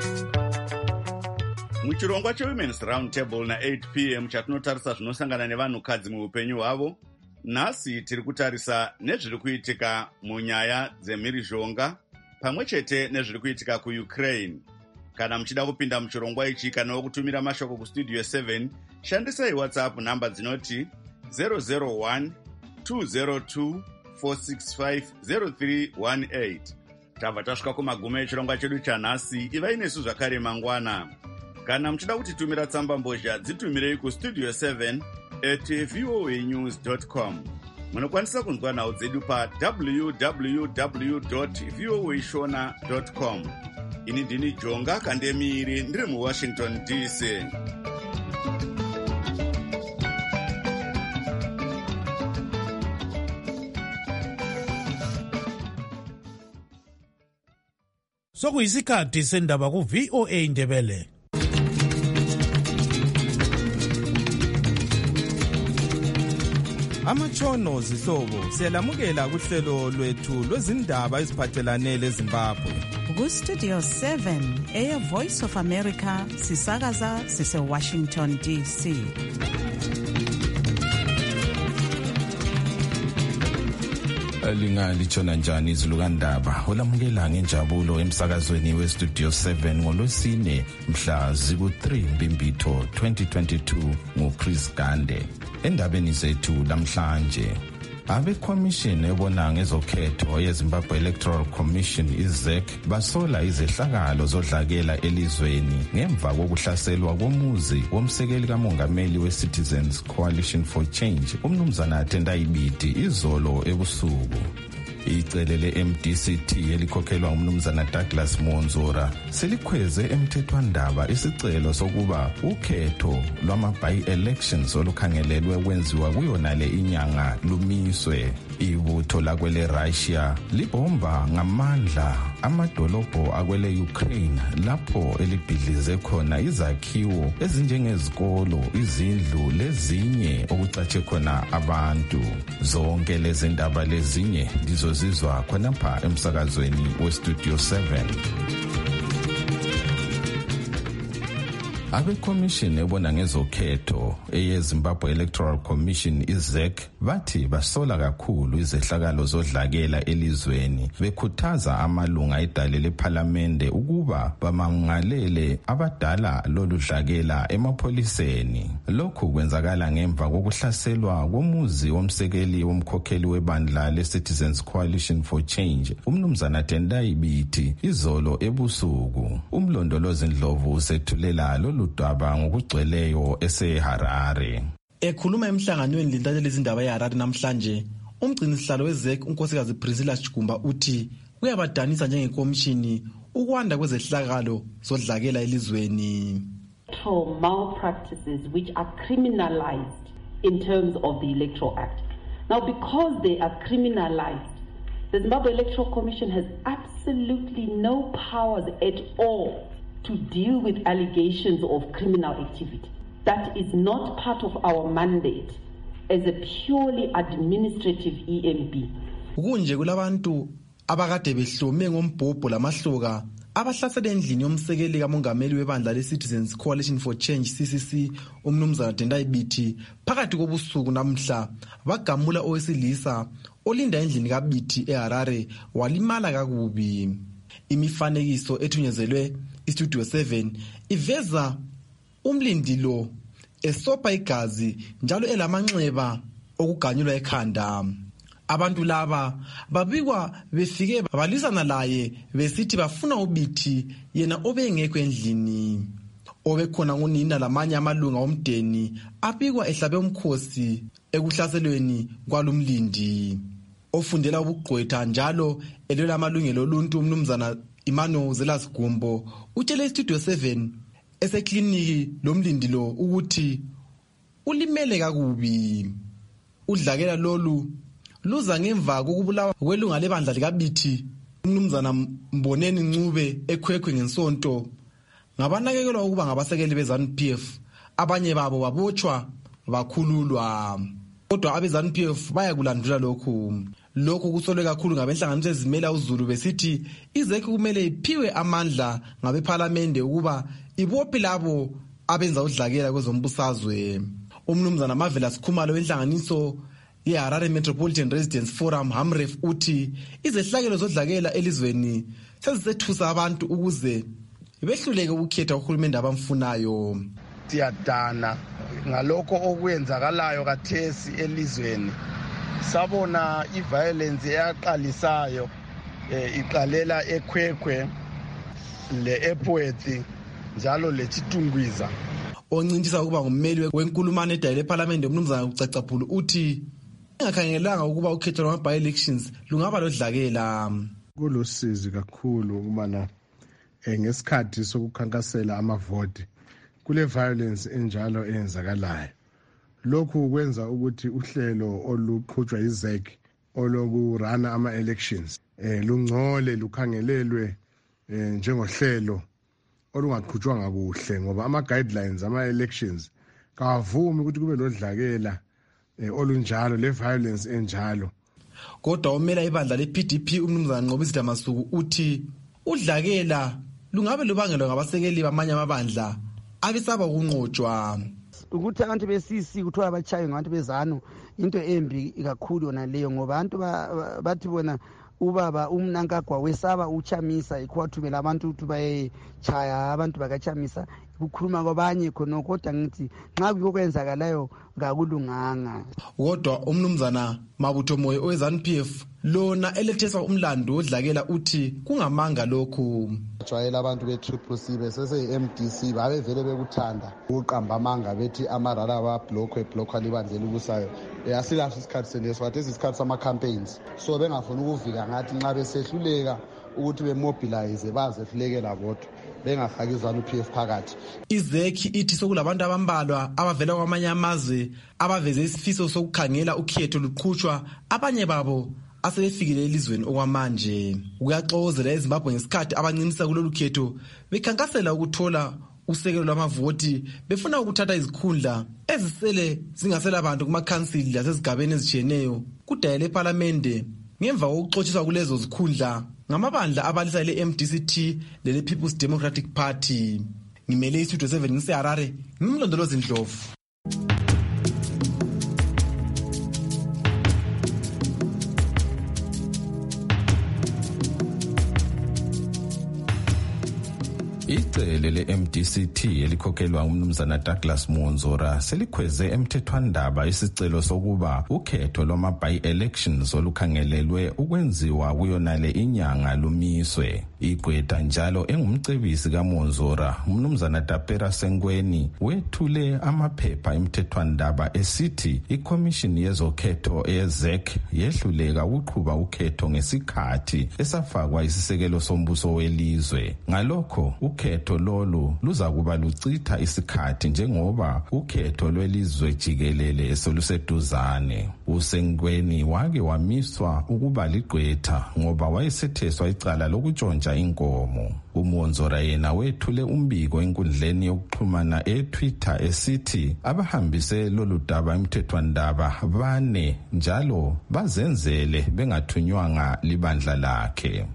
Speaker 1: Muchirongwa cheWomen's Round Table na-eight p m chatinotarisa zvinosangana nevanhukadzi muupenyu hwavo, nhasi tiri kutarisa nezviri kuitika munyaya dzemhirizhonga pamwe chete nezviri kuitika kuUkraine. Kana muchida kupinda muchirongwa ichi kana wokutumira mashoko kuStudio seven, shandisai WhatsApp namba dzinoti zero zero one two zero two four six five zero three one eight. Tabva tasvika kumagumo echirongwa chedu chanhasi. Ivai nesu zvakare mangwana. Kana muchida kutitumira tsamba mbozha dzitumirei kustudio seven at voanews dot com. Munokwanisa kunzwa nhau dzedu pa w w w dot voashona dot com. ini ndini Jonga Kandemiri ndiri muWashington D C.
Speaker 4: Sokuyisikhathi sendaba ku V O A Ndebele.
Speaker 20: Amatshono zihlobo siyalamukela kuhlelo lwethu lwezindaba eziphathelane leZimbabwe.
Speaker 2: Ku Studio seven eya Voice of America sisakaza sise Washington D C.
Speaker 21: Linga litshona njani izilukandaba olamukela ngenjabulo emsakazweni we Studio seven ngolwesine mhla ziku three Mbimbitho twenty twenty-two nguChris Gande. Endabeni zethu namhlanje abe commission ebona ngezokhetho yeZimbabwe Electoral Commission I Z E C basola izehlakalo zodlakela elizweni ngemva kokuhlaselwa komuzi womsekeli kamongameli we-Citizens Coalition for Change umnumzana Tendai Biti izolo ebusuku. Icele le-M D C T elikhokhelwa umnumzana Douglas Monzora selikhweze emthethwandaba isicelo sokuba ukhetho lwama-by-elections olukhangelelwe kwenziwa kuyonale inyanga lumiswe. Ibutho lakwele Russia libomba ngamandla amadolobho akwele Ukraine lapho elibhidlize khona izakhiwo ezinjengezikolo, izindlu lezinye okucatshe khona abantu. Zonke lezi ndaba lezinye lizozizwa khonapha emsakazweni we Studio seven. Abe commission ebona ngezokhetho eyeZimbabwe Electoral Commission I Z E C bathi basola kakhulu izehlakalo zodlakela elizweni bekhuthaza amalunga edale leParliament ukuba bamangalele abadala lolu dlakela emapholiseni. Lokhu kwenzakala ngemva kokuhlaselwa komuzi womsekeli womkhokheli webandla le-Citizens Coalition for Change umnumzana Tendai Biti izolo ebusuku. Umlondolozi Ndlovu usethulela lolu daba ngokugcweleyo eseHarare.
Speaker 22: Ekhuluma emhlanganweni lentatheleli izindaba eHarare namhlanje, umgcinisihlalo we-Z E C unkosikazi Priscilla Chigumba uthi kuyabadanisa njengekomishini ukwanda kwezehlakalo zodlakela elizweni.
Speaker 23: Malpractices which are criminalized in terms of the Electoral Act. Now, because they are criminalized, the Zimbabwe Electoral Commission has absolutely no powers at all to deal with allegations of criminal activity. That is not part of our mandate as a purely administrative E M B.
Speaker 22: Kunje kulabantu abakade behlome ngombhobho lamahloka abahlasela endlini yomsekeli kamongameli webandla le-Citizens Coalition for Change C C C umnumzana Tendai Biti phakathi kobusuku namhla bagamula owesilisa olinda endlini kaBiti eHarare walimala kakubi. Imifanekiso ethunyezelwe iStudio seven iveza umlindilo esopa igazi njalo elamanxeba okuganyulwa ekhanda. Abantu laba babikwa befike balisana laye besithi bafuna uBiti yena obengekho endlini. Obekhona ngunina lamanye amalunga omdeni abikwa ehlabe umkhosi ekuhlaselweni kwalumlindi. Ofundela ubugqwetha njalo elela amalungelo oluntu umnumzana Imano Zelas Gumbo utshele iStudio seven esekliniki lomlindilo ukuthi ulimele kakubi. Udlakela lolu luza ngemva kokubulawa kwelunga lebandla likaBiti umnumzana Mboneni Ncube ekhwekhwe ngensonto ngabanakekelwa ukuba ngabasekeli beZANU P F. Abanye babo babotshwa bakhululwa, kodwa abeZANU P F bayakulandula lokhu. Lokhu kusolwe kakhulu ngabenhlanganiso ezimela uZulu besithi I Z E C kumele iphiwe amandla ngabeParliament ukuba ibophe labo abenza udlakela kwezombusazwe. Umnumzana Marvelous Khumalo wenhlanganiso yeHarare Metropolitan Residents Forum Hamref uthi izehlakelo zodlakela elizweni sezisethusa abantu ukuze behluleke ukukhetha uhulumende abamfunayo.
Speaker 24: Siyadana ngalokho okwenzakalayo kathesi elizweni. Sabona iviolence eyaqalisayo iqalela ekhwekhwe le-Epwethi njalo leChitungwiza.
Speaker 22: Oncintisa ukuba ngummeli wenkulumane edale leParliament umnumzana uCacapulu uthi engakhangelanga ukuba ukhetho lwama-by-elections lungaba lodlakela.
Speaker 25: Kulusizi kakhulu ukubana
Speaker 3: ngesikhathi sokukhankasela amavoti kule violence enjalo eyenzakalayo. Lokhu kwenza ukuthi uhlelo oluqhutshwa yi-Z E C olokurana ama-elections eh lungcole lukhangelelwe njengohlelo olungaqhutshwanga kuhle ngoba ama-guidelines ama-elections kawavumi ukuthi kube lodlakela olunjalo le violence enjalo.
Speaker 22: Kodwa umela ibandla le-P D P umnumzana Nqobisi Dlamasuku uthi udlakela lungabe lubangelwa ngabasekeli bamanye amabandla abisaba ukunqotshwa.
Speaker 7: Ukuthi abantu besisi kuthiwa abachaye ngabantu bezanu into embi kakhulu yona leyo ngoba abantu bathi bona ubaba umnankagwa wesaba uchamisa ikwathumela abantu ukuthi bayechaya abantu bakachamisa ukukhuluma kwabanye khona kodwa ngithi nxa kuyokwenzakalayo ngakulunganga.
Speaker 22: Kodwa umnumzana Mabutho Moyo owe-ZANU P F lona elethesa umlando odlakela uthi kungamanga lokhu.
Speaker 8: Jwayela abantu be-Triple C besese-M D C babevele bekuthanda ukuqamba amanga bethi amarara abablokhwe blokhwa libandlela ukusayo asilaso isikhathi seneso kade isikhathi sama-campaigns so bengafuni ukuvika ngathi nxa besehluleka ukuthi bemobilize bazehlulekela bodwa bengafaki i-ZANU P F phakathi.
Speaker 22: I-Z E C ithi sokulabantu abambalwa abavela kwamanye amazwe abaveze isifiso sokukhangela ukhetho luqhutshwa abanye babo asebefikile elizweni okwamanje. Kuyaxozela eZimbabwe ngesikhathi abancinisa kulolu khetho bekhankasela ukuthola usekelo lwamavoti befuna ukuthatha izikhundla ezisele zingasela abantu kumakhansili lasezigabeni ezitshiyeneyo kudayele eParliamente ngemva kokuxotshiswa kulezo zikhundla ngamabandla abalisa le-M D C T lele People's Democratic Party. Ngimele iStudio seven ngiseHarare, ngimlondolozi Ndlovu.
Speaker 21: Icele le-M D C T elikhokhelwa umnumzana Douglas Monzora selikhweze emthethwandaba isicelo sokuba ukhetho lwama-by-elections olukhangelelwe ukwenziwa kuyonale inyanga lumiswe. Igqwetha njalo engumcebisi kaMonzora umnumzana Tapera Sengweni wethule amaphepha emthethwandaba esithi iCommission yezokhetho eye-Z E C yehluleka ukuqhuba ukhetho ngesikhathi esafakwa isisekelo sombuso welizwe. Ngalokho ukhetho lolu luza kuba lucitha isikhathi njengoba ukhetho lwelizwe jikelele esoluseduzane. Usengweni wake wamiswa ukuba ligqwetha ngoba wayesetheswa icala lokutshontsha inkomo. uMonzora yena wethule umbiko enkundleni yokuxhumana eTwitter esithi abahambise lolu daba emthethwandaba bane njalo bazenzele bengathunywanga libandla lakhe.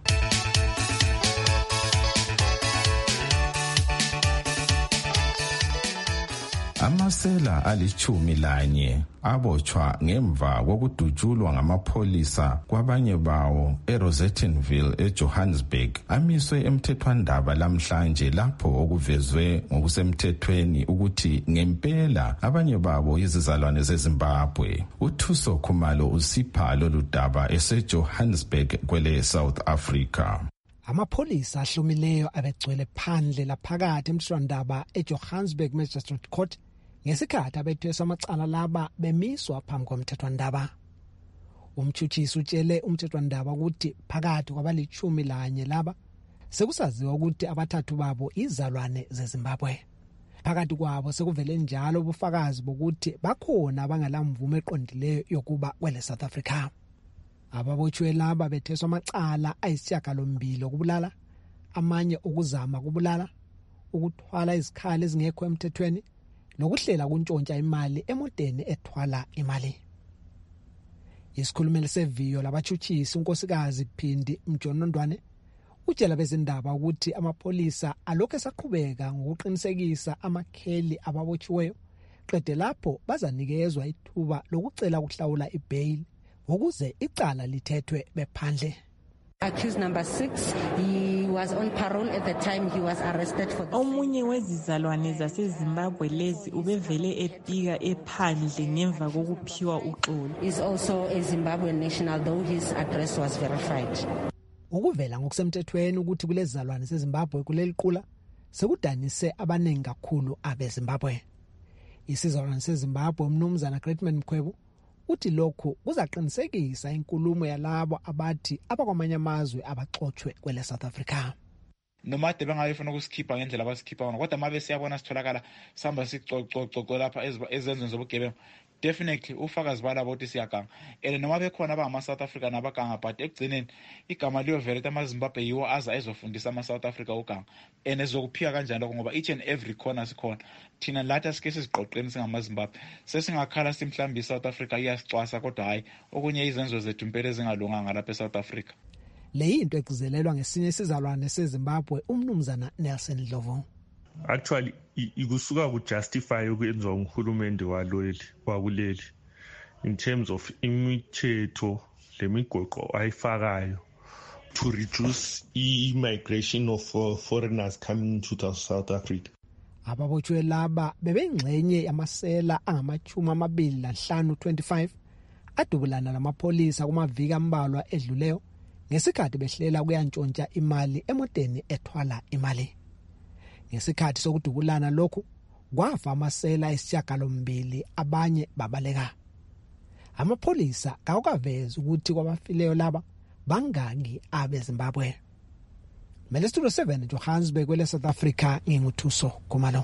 Speaker 21: Amasela alichumi lanye abotshwa ngemva kokudutshulwa ngamapholisa kwabanye bawo eRosettenville eJohannesburg amiswe emthethwandaba lamhlanje lapho okuvezwe ngokusemthethweni ukuthi ngempela abanye babo izizalwane zeZimbabwe. uThuso Khumalo usipha lolu daba eseJohannesburg kwele South Africa.
Speaker 9: Amapholisa ahlumileyo abegcwele phandle laphakathi emthethwandaba eJohannesburg Magistrate Court ngesikhathi abethweswa amacala laba bemiswa phambi komthethwandaba. Umtshutshisi utshele umthethwandaba ukuthi phakathi kwabalichumi lanye laba sekusaziwa ukuthi abathathu babo izalwane zeZimbabwe. Phakathi kwabo sekuvele njalo ubufakazi bokuthi bakhona abangalamvume eqondileyo yokuba kwele South Africa. Ababotshwe laba betheswa amacala ayisishiyagalombili okubulala, amanye ukuzama ukubulala, ukuthwala izikhali ezingekho emthethweni nokuhlela kuntshontsha imali emoteni ethwala imali. Isikhulumeli seviyo labatshutshisi unkosikazi Phindi Mjonondwane utshela bezindaba ukuthi amapholisa alokhu esaqhubeka ngokuqinisekisa amakheli ababotshiweyo qede lapho bazanikezwa ithuba lokucela ukuhlawula ibail ukuze icala lithethwe bephandle.
Speaker 25: Accused number six, he was on parole at the time he was arrested for the
Speaker 26: omunye wezizalwane zaseZimbabwe lezi ubevele epika ephandle ngemva kokuphiwa uxolo.
Speaker 25: Is also a Zimbabwean national though his address was verified.
Speaker 9: Ukuvela ngokusemthethweni ukuthi kulezizalwane zeZimbabwe kuleli qula sekudanise abaningi kakhulu abeZimbabwe. Isizalwane seZimbabwe umnumzana Greatman Mkhwebu uthi lokho kuzaqinisekisa inkulumo yalabo abathi abakwamanye amazwe abaxoxwe kwele South Africa.
Speaker 6: noma ade bengayifuna ukusikhipha ngendlela abasikhipha ngona, kodwa mabe siyabona sitholakala sihamba sicocococo lapha ezenzweni zobugebengu, definitely ufakazi balabo ukuthi siyaganga. And noma bekhona abangama-South Africa nabaganga, but ekugcineni igama liyovela ukuthi amaZimbabwe yiwo aza ezofundisa ama-South Africa uganga, and ezokuphika kanjalo ngoba each and every corner sikhona. Thina lathi asike siziqoqeni singamaZimbabwe, sesingakhala simhlawumbe i-South Africa iyasicwasa, kodwa hhayi okunye izenzo zethu impela ezingalunganga lapha e-South Africa.
Speaker 9: Le yinto egcizelelwa ngesinye isizalwane seZimbabwe umnumzana Nelson Dlovu.
Speaker 10: Actually ikusuka kujustify ukwenziwa umhulumende waleli wakuleli in terms of imithetho lemigoqo ayifakayo to reduce i-migration of uh, foreigners coming into South Africa.
Speaker 9: Ababotshwe laba bebengxenye yamasela angamachumi amabili lanhlanu twenty-five adubulana lamapolisa kumaviki ambalwa edluleyo ngesikhathi behlela kuyantshontsha imali emoteni ethwala imali. Ngesikhathi sokudukulana lokhu kwafa amasela esishiyagalombili, abanye babaleka. Amapolisa kawukavezi ukuthi kwabafileyo laba bangaki abeZimbabwe. Mele Studio seven Johannesburg kwele South Africa, nginguthuso Khumalo.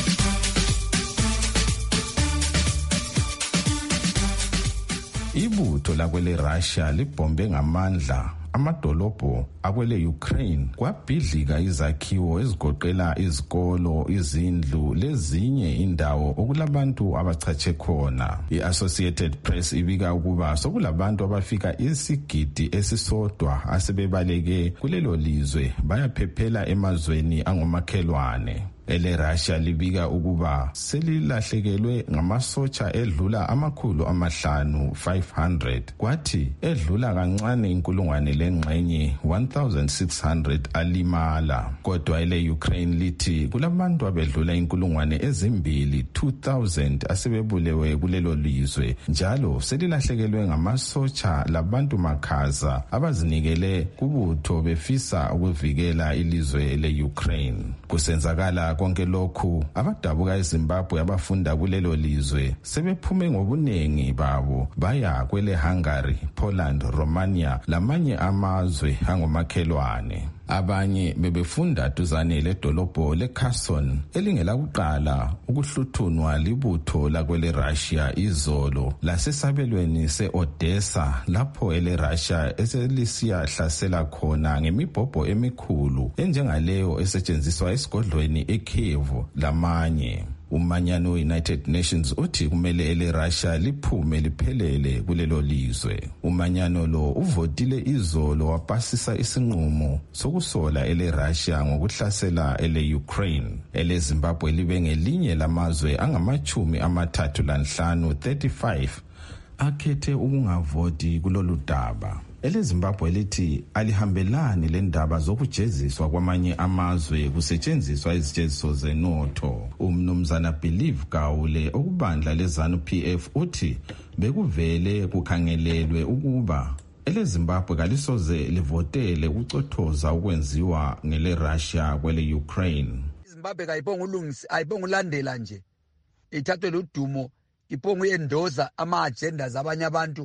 Speaker 21: Ibutho lakwele Russia libhombe ngamandla amadolobho akwele Ukraine kwabhidlika izakhiwo ezigoqela izikolo, izindlu lezinye indawo okulabantu abachache khona. I-Associated Press ibika ukuba sokulabantu abafika isigidi esisodwa asebebaleke kulelo lizwe bayaphephela emazweni angomakhelwane. Ele Russia libika ukuba selilahlekelwe ngamasotsha edlula amakhulu amahlanu five hundred, kwathi edlula kancane inkulungwane lengxenye one thousand six hundred alimala. Kodwa ele Ukraine lithi kulabantu abedlula inkulungwane ezimbili two thousand asebebulewe kulelo lizwe, njalo selilahlekelwe ngamasotsha labantu makhaza abazinikele kubutho befisa ukuvikela ilizwe le Ukraine. Kusenzakala konke lokhu abadabuka eZimbabwe abafunda kulelo lizwe sebephume ngobunengi babo baya kwele Hungary, Poland, Romania lamanye amazwe angomakhelwane. Abanye bebefunda duzane ledolobho leKherson elingela kuqala ukuhluthunwa libutho lakwele Russia izolo lasesabelweni se-Odessa, lapho ele Russia eselisiya hlasela khona ngemibhobho emikhulu enjengaleyo esetshenziswa esigodlweni eKyiv lamanye. Umanyano United Nations uthi kumele ele Russia liphume liphelele kulelo lizwe. Umanyano lo uvotile izolo wapasisa isinqumo sokusola ele Russia ngokuhlasela ele Ukraine. Ele Zimbabwe libe ngelinye lamazwe angamachumi amathathu lanhlanu thirty-five akhethe ukungavoti kulolu daba. Ele Zimbabwe lithi alihambelani lendaba zokujeziswa kwamanye amazwe kusetshenziswa izijeziso zenotho. Umnumzana Believe Gawule okubandla leZANU P F uthi bekuvele kukhangelelwe ukuba ele Zimbabwe kalisoze livotele ukucothoza ukwenziwa ngele Russia kwele Ukraine.
Speaker 11: Zimbabwe kayibonga ulungisi, ayibonga ulandela nje, ithathwe ludumo, ibonga uyendoza ama-agenda zabanye abantu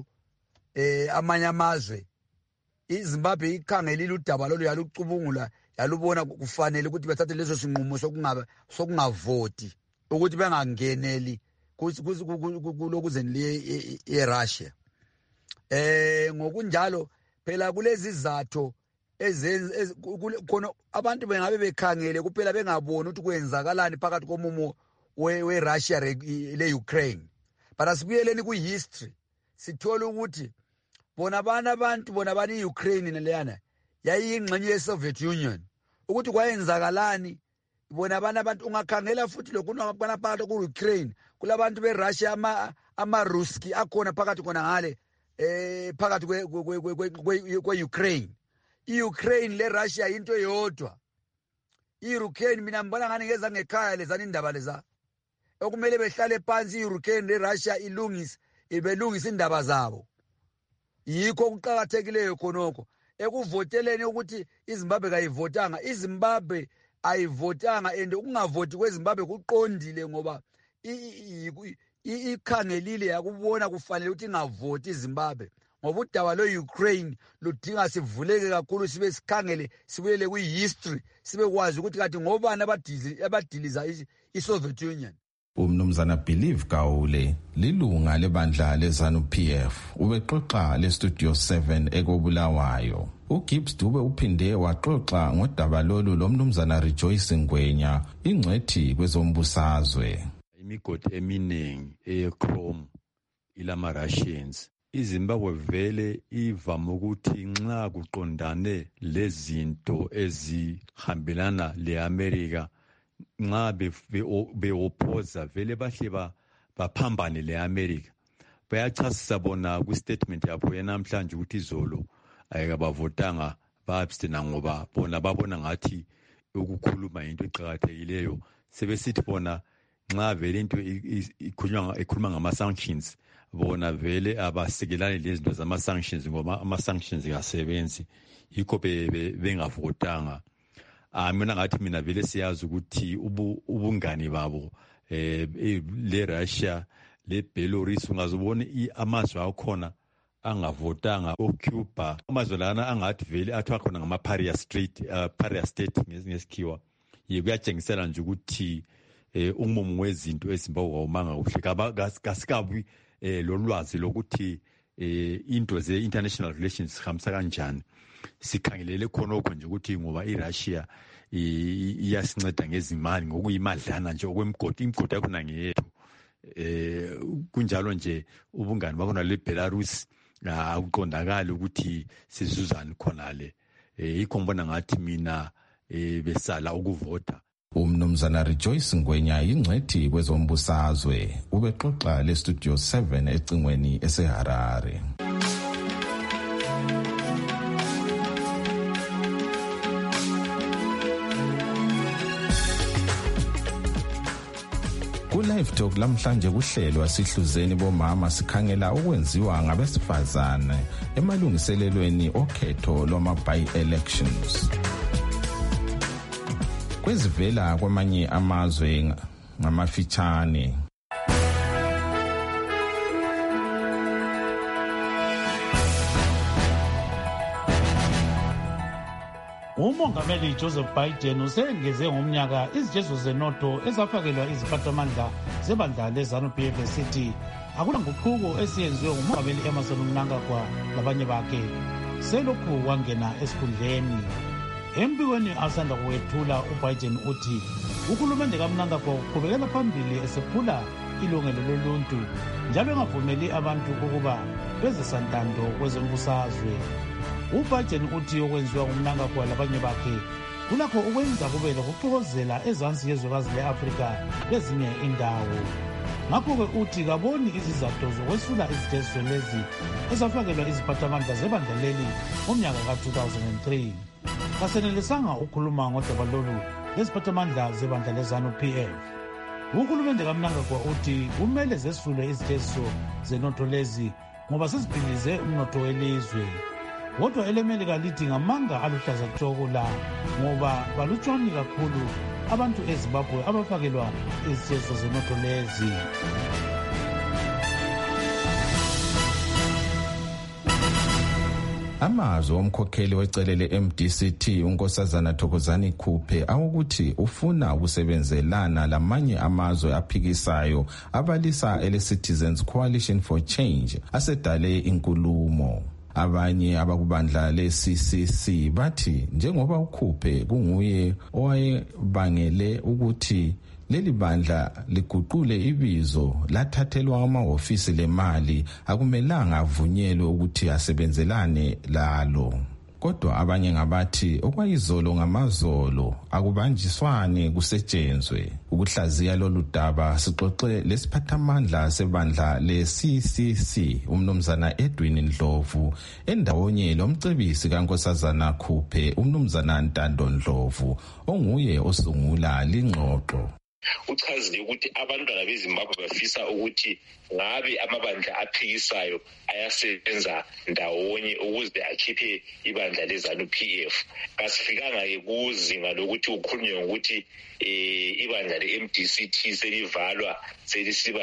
Speaker 11: eh amanye amazwe. iZimbabwe ikhangelile udaba lolu yalucubungula yalubona kufanele ukuthi bathathe lezo sinqumo sokungaba sokungavoti ukuthi bengangeneli kulokuzeni eRussia. Eh ngokunjalo phela kulezi izathu ezenza khona abantu bengabe bekhangele kuphela bengaboni ukuthi kwenzakalani phakathi komumo weRussia le Ukraine. But asibuyeleni kuhistory sithola ukuthi bona bana abantu bona bani Ukraine neleyana yayingxenye yeSoviet Union, ukuthi kwayenzakalani bona bana abantu ungakhangela futhi lokuna bana phakathi ku-Ukraine kulabantu beRussia ama ama-Ruski akhona phakathi kona ngale eh phakathi kwe-Ukraine. I-Ukraine le-Russia into eyodwa. I-Ukraine mina ngibona ngani ngeza ngekhaya lezana indaba leza okumele behlale phansi i-Ukraine le-Russia ilungise ibelungisa indaba zabo. Yikho kuqhakathekileyo khonoko ekuvoteleni ukuthi iZimbabwe kayivotanga. iZimbabwe ayivotanga and ukungavoti kweZimbabwe kuqondile ngoba ikhangelile yakubona kufanele ukuthi ingavoti iZimbabwe ngoba udaba lo-Ukraine ludinga sivuleke kakhulu, sibe sikhangele sibuyele kwi-history, sibe kwazi ukuthi kade ngobani abadiliza i-Soviet Union.
Speaker 21: Umnumzana Believe Gaule lilunga lebandla le-ZANU-P F ubexoxa le-Studio seven ekobulawayo. uGibbs Dube uphinde waxoxa ngodaba lolu lomnumzana Rejoice Ngwenya, ingcwethi kwezombusazwe.
Speaker 5: Imigodi eminingi eye-chrome ilama-Russians. iZimbabwe vele ivame ukuthi nxa kuqondane lezinto ezihambelana le-Amerika, nxa be-opposa vele bahle baphambane le-Amerika. Bayachasisa bona kwi-statement yapho yanamhlanje ukuthi izolo ayikabavotanga ba-abstina ngoba bona babona ngathi ukukhuluma into eqakathekileyo. Sebesithi bona nxa vele into ikhuluma ngama-sanctions, bona vele abasekelane lezinto zama-sanctions ngoba ama-sanctions kasebenzi, yikho bengavotanga. Mina ngathi mina vele siyazi ukuthi ubungani babo le-Russia le-Belarus ungazibona amazwe akhona angavotanga o-Cuba. Amazwe lana angathi vele athiwa khona ngama-paria state, uh, paria state ngesikhiwa. Kuyatshengisela nje ukuthi umumo wezinto eZimbabwe awumanga kuhle. Kasikabi lolwazi lokuthi into ze-international relations zihambisa kanjani. Sikhangelele khonokho nje ukuthi ngoba iRussia iyasinceda ngezimali ngokuyimadlana nje okwemigodi, imigodi yakhona ngeyethu. Eh kunjalo nje ubungani bakhona le-Belarus akuqondakali ukuthi sizuzani khona le. Yikho ngibona ngathi mina besala ukuvota.
Speaker 21: Umnumzana Rejoice Ngwenya ingcwethi kwezombusazwe ubexoxa le-Studio seven ecingweni eseHarare. Ku-Live Talk lamhlanje kuhlelwa sihluzeni bomama sikhangela okwenziwa ngabesifazane emalungiselelweni okhetho lwama-by-elections. Kwezivela kwamanye amazwe ngamafitshane.
Speaker 12: Umongameli Joseph Biden usengeze ngomnyaka izijezo zenotho ezafakelwa iziphathamandla zebandla le-ZANU-P F esithi akulanguquko esiyenziwe ngumongameli Emmerson Mnangagwa labanye bakhe selokhu wangena esikhundleni. Embikweni asanda kuwethula uBiden uthi uhulumende kaMnangagwa uqhubekela phambili esephula ilungelo loluntu njalo engavumeli abantu ukuba bezesantando kwezombusazwe. uBiden uthi okwenziwa nguMnangagwa labanye bakhe kulakho ukwenza kube lokuxokozela ezansi yezwekazi le-Afrika lezinye indawo. Ngakho-ke uthi kaboni izizathu zokwesula izijeziso lezi ezafakelwa iziphathamandla zebandla leli ngomnyaka ka-two thousand three. Kasenelisanga ukhuluma ngodaba lolu leziphathamandla zebandla le-ZANU-P F. Uhulumende kaMnangagwa uthi kumele zesulwe izijeziso zenotho lezi ngoba seziphilize umnotho welizwe. Kodwa elemelika lithi ngamanga aluhlaza tshoko la ngoba balutshwani kakhulu abantu eZimbabwe abafakelwa izijeziso zenotho lezi.
Speaker 21: Amazwi omkhokheli wecele le-M D C T uNkosazana Thokozani Khuphe awukuthi ufuna ukusebenzelana lamanye amazwe aphikisayo abalisa ele-Citizens Coalition for Change asedale inkulumo. Abanye abakubandla le-C C C bathi njengoba uKhuphe kunguye owayebangele ukuthi leli bandla liguqule ibizo lathathelwa amahhovisi lemali akumelanga avunyelwe ukuthi asebenzelane lalo. Kodwa abanye ngabathi okwayizolo ngamazolo akubanjiswane kusetshenzwe. Ukuhlaziya lolu daba sixoxe lesiphathamandla sebandla le-C C C umnumzana Edwin Ndlovu endawonye lomcebisi kaNkosazana Khuphe umnumzana Ntando Ndlovu onguye osungula lingxoxo.
Speaker 13: uchazile ukuthi abantwana beZimbabwe bafisa ukuthi ngabe amabandla aphikisayo ayasebenza ndawonye ukuze akhiphe ibandla leZANU P F. Kasifikanga-ke kuzinga lokuthi ukhulunywe ngokuthi eh ibandla le-M D C T selivalwa selisiba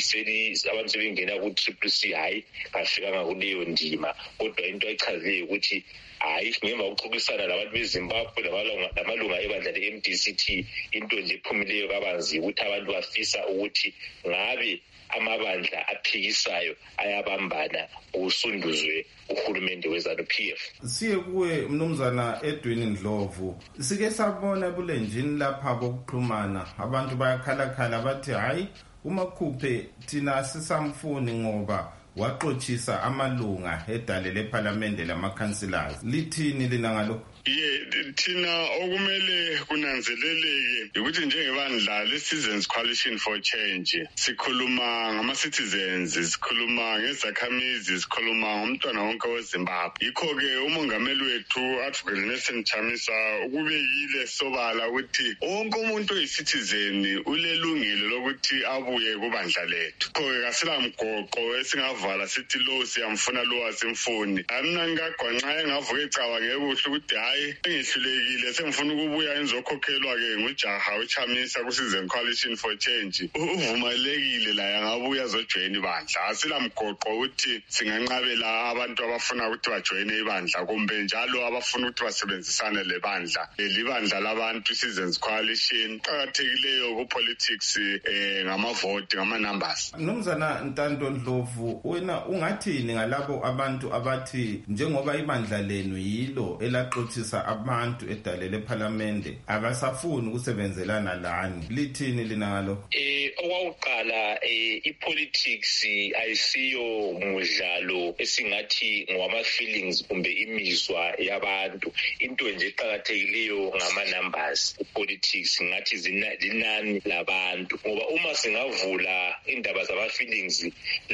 Speaker 13: abantu sebengena ku-triple C. Hayi, kafikanga kuleyo ndima, kodwa into ayichazileyo ukuthi hayi ngemva kokuxoxisana labantu beZimbabwe lamalunga ebandla le-M D C T, into nje ephumileyo kabanzi ukuthi abantu bafisa ukuthi ngabe amabandla aphikisayo ayabambana usunduzwe uhulumende weZANU P F.
Speaker 14: Siye kuwe mnumzana Edwin Ndlovu, sike sabona bulenjini lapha kokuxhumana abantu bayakhalakhala bathi hayi uMakhuphe thina sisamfuni ngoba waxoxisa amalunga edale leParliament lamakhansilasi. Lithini lina ngalokho?
Speaker 15: Ye thina okumele kunanzeleleke ukuthi njengebandla le-Citizens Coalition for Change sikhuluma ngama-citizens, sikhuluma ngezakhamizi, sikhuluma ngomntwana wonke weZimbabwe. Yikho-ke umongameli wethu Advocate Nelson Chamisa ukubekile sobala ukuthi wonke umuntu oyi-citizen ulelungelo lokuthi abuye kubandla lethu. Yikho-ke kasilamgoqo esingavala sithi lo siyamfuna lo asimfuni. Mina ngikagwanxa engavuka ecabange kuhle ukuthi hayi engihlulekile sengifuna ukubuya engizokhokhelwa-ke ngujaha uChamisa ku-Citizen Coalition for Change. Uvumelekile la angabuya azojoyina ibandla. Asilamgoqo ukuthi singanqabela abantu abafuna ukuthi bajoyine ibandla kumbe njalo abafuna ukuthi basebenzisane lebandla. Libandla labantu Citizens Coalition qhakathekileyo ku-politics eh ngamavoti ngama-numbers.
Speaker 14: Mnumzana Ntando Ndlovu, wena ungathini ngalabo abantu abathi njengoba ibandla lenu yilo elaxoxisa abantu edale leParliament abasafuni ukusebenzelana lani, lithini lina ngalo?
Speaker 13: Eh okwaqala eh ipolitics ayisiyo mudlalo esingathi ngwama feelings kumbe imizwa yabantu. Into nje eqhakathekileyo ngama numbers. Politics ngathi zinani labantu, ngoba uma singavula indaba zama feelings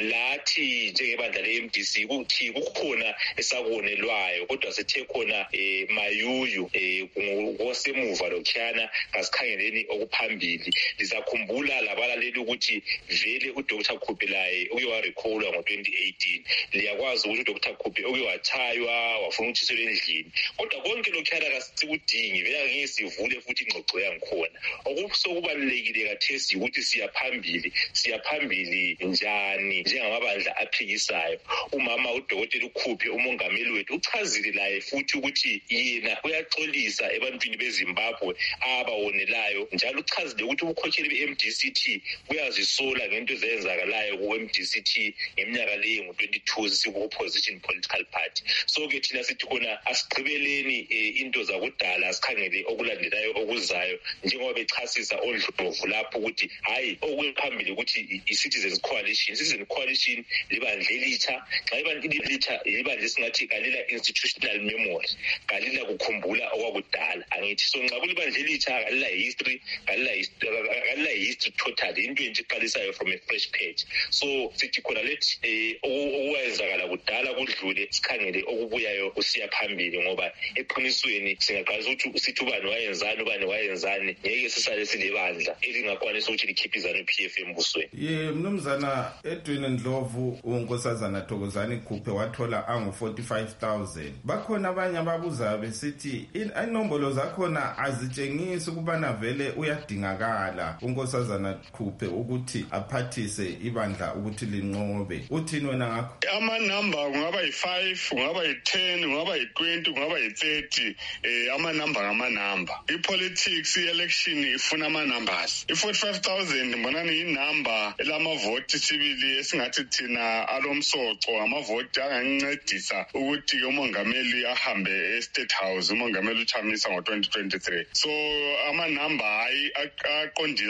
Speaker 13: lathi njengebandla le-M D C kuthi kukhona esakubonelwayo, kodwa sethe khona eh mayuyu eh ngosemuva lokhana kasikhangeleni okuphambili. Lisakhumbula labalaleli ukuthi vele uDr Khupelaye uke warecallwa ngo-twenty eighteen. Liyakwazi ukuthi uDr Khuphe uke wathaywa wafuna ukuthiselwa endlini, kodwa konke lokhana kasikudingi vele ngeke sivule futhi ingxoxo yangikhona. Okusokubalulekile kathesi ukuthi siyaphambili siyaphambili njani njengamabandla aphikisayo. Umama uDokotela uKhuphe umongameli wethu uchazile laye futhi ukuthi yena uyaxolisa ebantwini beZimbabwe abawonelayo, njalo uchazile ukuthi ubukhokheli be-M D C T buyazisola ngento ezenzakalayo ku-M D C T ngeminyaka leyo ngo-twenty two siku-opposition political party. So-ke thina sithi khona asigqibeleni into zakudala asikhangele okulandelayo okuzayo, njengoba bechasisa oNdlovu lapho ukuthi hayi okuphambili ukuthi i-Citizens Coalition Citizen Coalition libandla elitsha. Xa ibandla elitsha libandla esingathi kalila institutional memory, kalila kukhumbula okwakudala. Angithi so nxa kulibandla elitsha kalila history, kalila kalila history total, into nje iqalisayo from a fresh page. So sithi khona lethi eh okwenzakala kudala kudlule sikhangele okubuyayo usiya phambili, ngoba eqinisweni singaqalisa ukuthi sithi ubani wayenzani ubani wayenzani ngeke sisale silebandla elingakwanisa ukuthi likhiphe iZANU P F embusweni.
Speaker 14: Ye mnumzana Edwin Ndlovu, unkosazana Thokozani Khuphe wathola angu forty-five thousand. Bakhona abanye ababuzayo besithi inombolo zakhona azitshengisi ukubana vele uyadingakala unkosazana Khuphe ukuthi aphathise ibandla ukuthi linqobe. Uthini wena ngakho?
Speaker 15: Ama number kungaba yi-five, kungaba yi-ten, kungaba yi-twenty, kungaba yi-thirty. Eh ama number ngama number. I-politics i-election ifuna ama numbers. I-forty-five thousand mbonani yinumber elamavoti sibili esingathi thina alomsoco, amavoti angancedisa ukuthi umongameli ahambe e-State House, umongameli uChamisa ngo-twenty twenty-three. So ama number hayi aqondile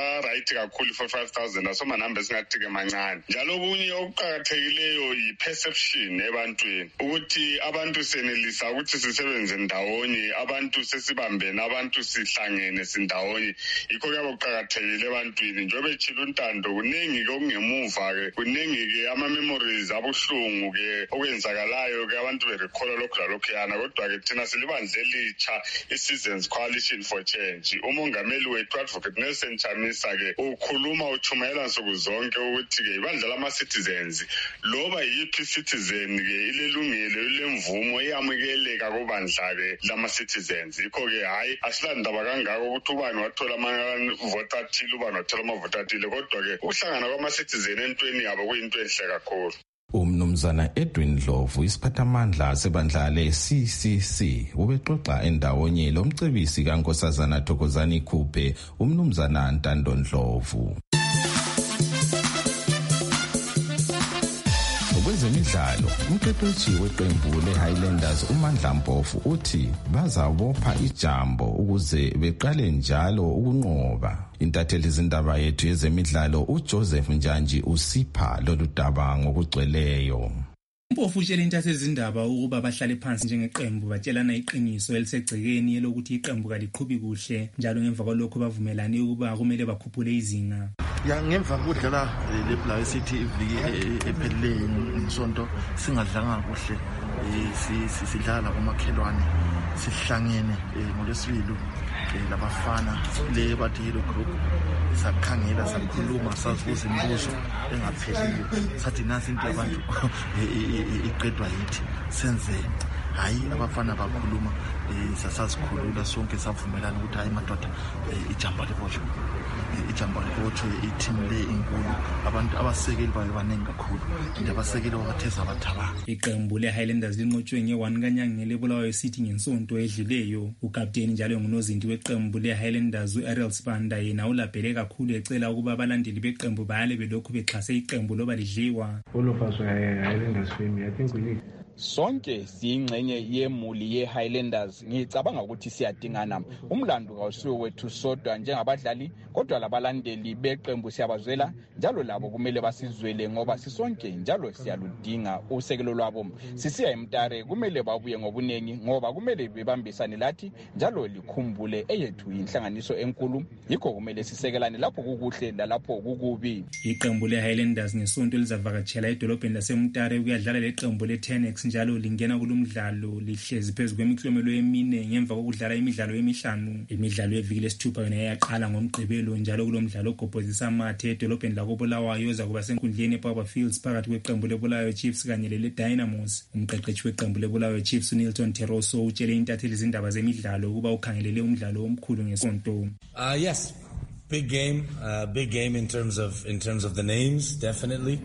Speaker 15: right kakhulu forty-five thousand asomanamba esingathi ke mancane. Njalo okunye okuqakathekileyo yi-perception ebantwini ukuthi abantu senelisa ukuthi sisebenze ndawonye, abantu sesibambene, abantu sihlangene sindawonye. Yikho kuyaba kuqakathekile ebantwini njengoba etshilo uNtando kuningi ke okungemuva ke kuningi ke ama-memories abuhlungu ke okwenzakalayo ke abantu berekhola lokhu lalokhu yana. Kodwa ke thina silibandla elitsha i-Citizens Coalition for Change. Umongameli wethu Advocate Nelson Chamisa ke ukhuluma uchumayela nsuku zonke ukuthi ke ibandla lama-citizens loba yiphi citizen ke ilelungelo ilemvumo iyamukeleka kubandla ke lama-citizens. Yikho ke hayi asilandaba kangako ukuthi ubani wathola amavota athile ubani wathola amavota athile, kodwa ke uhlangana kwama-citizen entweni yabo kuyinto enhle kakhulu.
Speaker 21: Umnumzana Edwin Ndlovu isiphathamandla sebandla le-C C C ubexoxa endawonye lomcebisi kaNkosazana Thokozani Khuphe umnumzana Ntando Ndlovu. Kwezemidlalo, umqeqeshi weqembu le-Highlanders uMandla Mpofu uthi bazabopha ijambo ukuze beqale njalo ukunqoba. Intatheli izindaba yethu yezemidlalo uJoseph Njanji usipha lolu daba ngokugcweleyo.
Speaker 1: Mpofu utshela intatheli izindaba ukuba bahlale phansi njengeqembu batshelana iqiniso elisegcekeni elokuthi iqembu kaliqhubi kuhle njalo ngemva kwalokho bavumelane ukuba kumele bakhuphule izinga.
Speaker 4: Ya ngemva kokudlala le Black City iviki ephelileyo ngisonto singadlanga kuhle sidlala kumakhelwane sihlangene ngolesibili labafana le bathi hero group sakhangela sakhuluma sazibuza imibuzo engapheliyo sathi nasi into yabantu iqedwa yithi senzeni. Hayi abafana bakhuluma sasazikhulula sonke savumelana ukuthi hayi madoda ijamba lebotshwe ijamba lebotshwe i-team le inkulu abantu abasekeli bayo baningi kakhulu nje abasekeli batheza abathaba.
Speaker 1: Iqembu le-Highlanders linqotshwe nge-one kaNyangele eBulawayo City ngensonto edluleyo. Ukapteni njalo ngunozinti weqembu le-Highlanders u-Ariel Sibanda yena ulabhele kakhulu ecela ukuba abalandeli beqembu bayale belokhu bexhase iqembu loba lidliwa.
Speaker 16: All of us were Highlanders family. I think we need
Speaker 17: sonke siyingxenye yemuli ye-Highlanders. Ngicabanga ukuthi siyadingana. Umlando kawusiwe wethu sodwa njengabadlali, kodwa labalandeli beqembu siyabazwela njalo labo kumele basizwele ngoba sisonke njalo siyaludinga usekelo lwabo. Sisiya eMtare kumele babuye ngobunengi ngoba kumele bebambisane lathi njalo likhumbule eyethu inhlanganiso enkulu. Yikho kumele sisekelane lapho kukuhle lalapho kukubi.
Speaker 1: Iqembu le-Highlanders ngesonto lizavakatshela edolobheni laseMtare ukuyadlala leqembu le-Tenex njalo lingena kulomdlalo lihlezi phezu kwemiklomelo emine ngemva kokudlala imidlalo emihlanu. Imidlalo yeviki lesithupha yona yaqala ngomgqibelo njalo kulomdlalo ogobhozisa amathe edolobheni lakoBulawayo ozakuba senkundleni ePower Fields phakathi kweqembu leBulawayo Chiefs kanye lele-Dynamos. Umqeqeshi weqembu leBulawayo Chiefs uNilton Teroso utshele intatheli izindaba zemidlalo ukuba ukhangelele umdlalo omkhulu ngesonto.
Speaker 18: Uh, yes. Big game, uh, big game in terms of in terms of the names, definitely.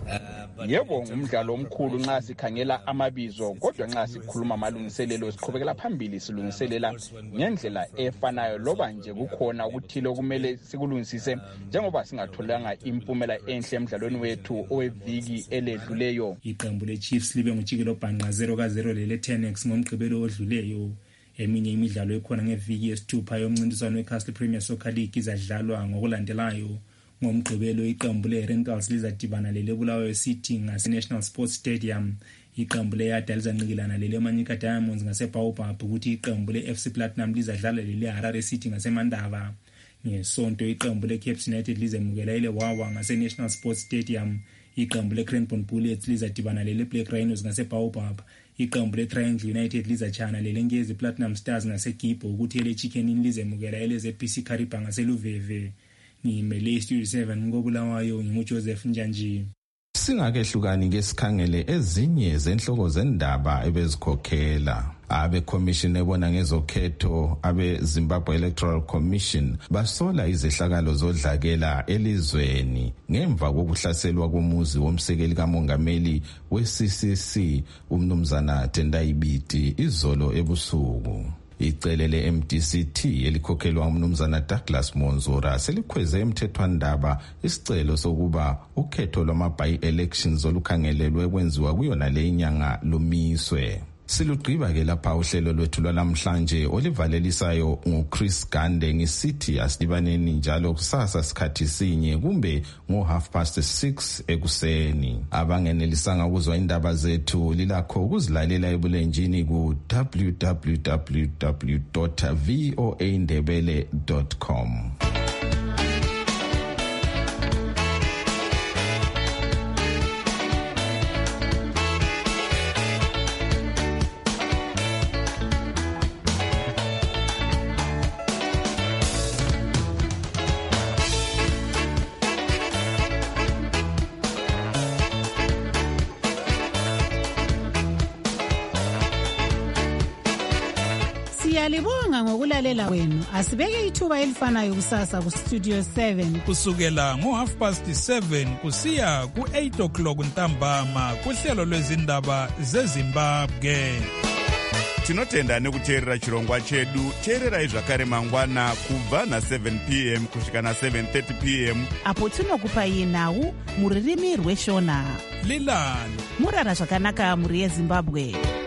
Speaker 18: Uh,
Speaker 17: Yebo umdlalo omkhulu nxa sikhangela amabizo, kodwa nxa sikhuluma amalungiselelo siqhubekela phambili silungiselela ngendlela efanayo loba nje kukhona ukuthile okumele sikulungisise njengoba singatholanga impumela enhle emdlalweni wethu oweviki eledluleyo.
Speaker 1: Iqembu le-Chiefs libe ngujikelo bhanqa zero ka zero lele-Tenex ngomgqibelo odluleyo. Eminye imidlalo ekhona ngeviki yesithupha yomncintiswano weCastle Premier Soccer League izadlalwa ngokulandelayo. Ngomgqibelo iqembu le-Rentals lizadibana lele-Bulawayo City ngase-National Sports Stadium. Iqembu le-Yada lizanqikilana lele-Manyika Diamonds ngase-Baobab ukuthi iqembu le-F C Platinum lizadlala lele-Harare City ngase-Mandava. Ngesonto iqembu le-Cape United lizemukela ile-Wawa ngase-National Sports Stadium. Iqembu le-Cranbourne Bullets lizadibana lele-Black Rhinos ngase-Baobab. Iqembu le-Triangle United lizachana lelenkezi Platinum Stars ngaseGibho ukuthi ele-Chicken Inn lizemukela ele-Z P C Kariba ngaseluveve. Ngimele Studio seven ngoBulawayo nginguJoseph Njanji.
Speaker 21: Singakehlukani ke sikhangele ezinye zenhloko zendaba ebezikhokhela. Abe commission ebona ngezokhetho abe Zimbabwe Electoral Commission basola izehlakalo zodlakela elizweni ngemva kokuhlaselwa komuzi womsekeli kamongameli we-C C C umnumzana Tendai Biti izolo ebusuku. Icele le-M D C T elikhokhelwa umnumzana Douglas Monzora selikhweze emthethwandaba isicelo sokuba ukhetho lwama-by-elections olukhangelelwe kwenziwa kuyona le inyanga lumiswe. Silugqiba ke lapha uhlelo lwethu lwalamhlanje olivalelisayo nguChris Gande ngisithi asidibaneni njalo kusasa sikhathi sinye kumbe ngo half past six ekuseni. Abangenelisanga ukuzwa indaba zethu lilakho ukuzilalela ebulenjini ku w w w dot voa ndebele dot com.
Speaker 2: Siyalibonga ngokulalela kwenu. Asibeke ithuba elifanayo kusasa ku Studio seven
Speaker 3: kusukela ngo half past seven kusiya ku eight o'clock ntambama kuhlelo lwezindaba zeZimbabwe.
Speaker 19: Tinotenda nekuteerera chirongwa chedu. Teererai zvakare mangwana kubva na seven p m kusvika na seven thirty p m
Speaker 2: apo tinokupai nhau muririmi rweshona.
Speaker 3: Lilani
Speaker 2: murara zvakanaka muri yeZimbabwe.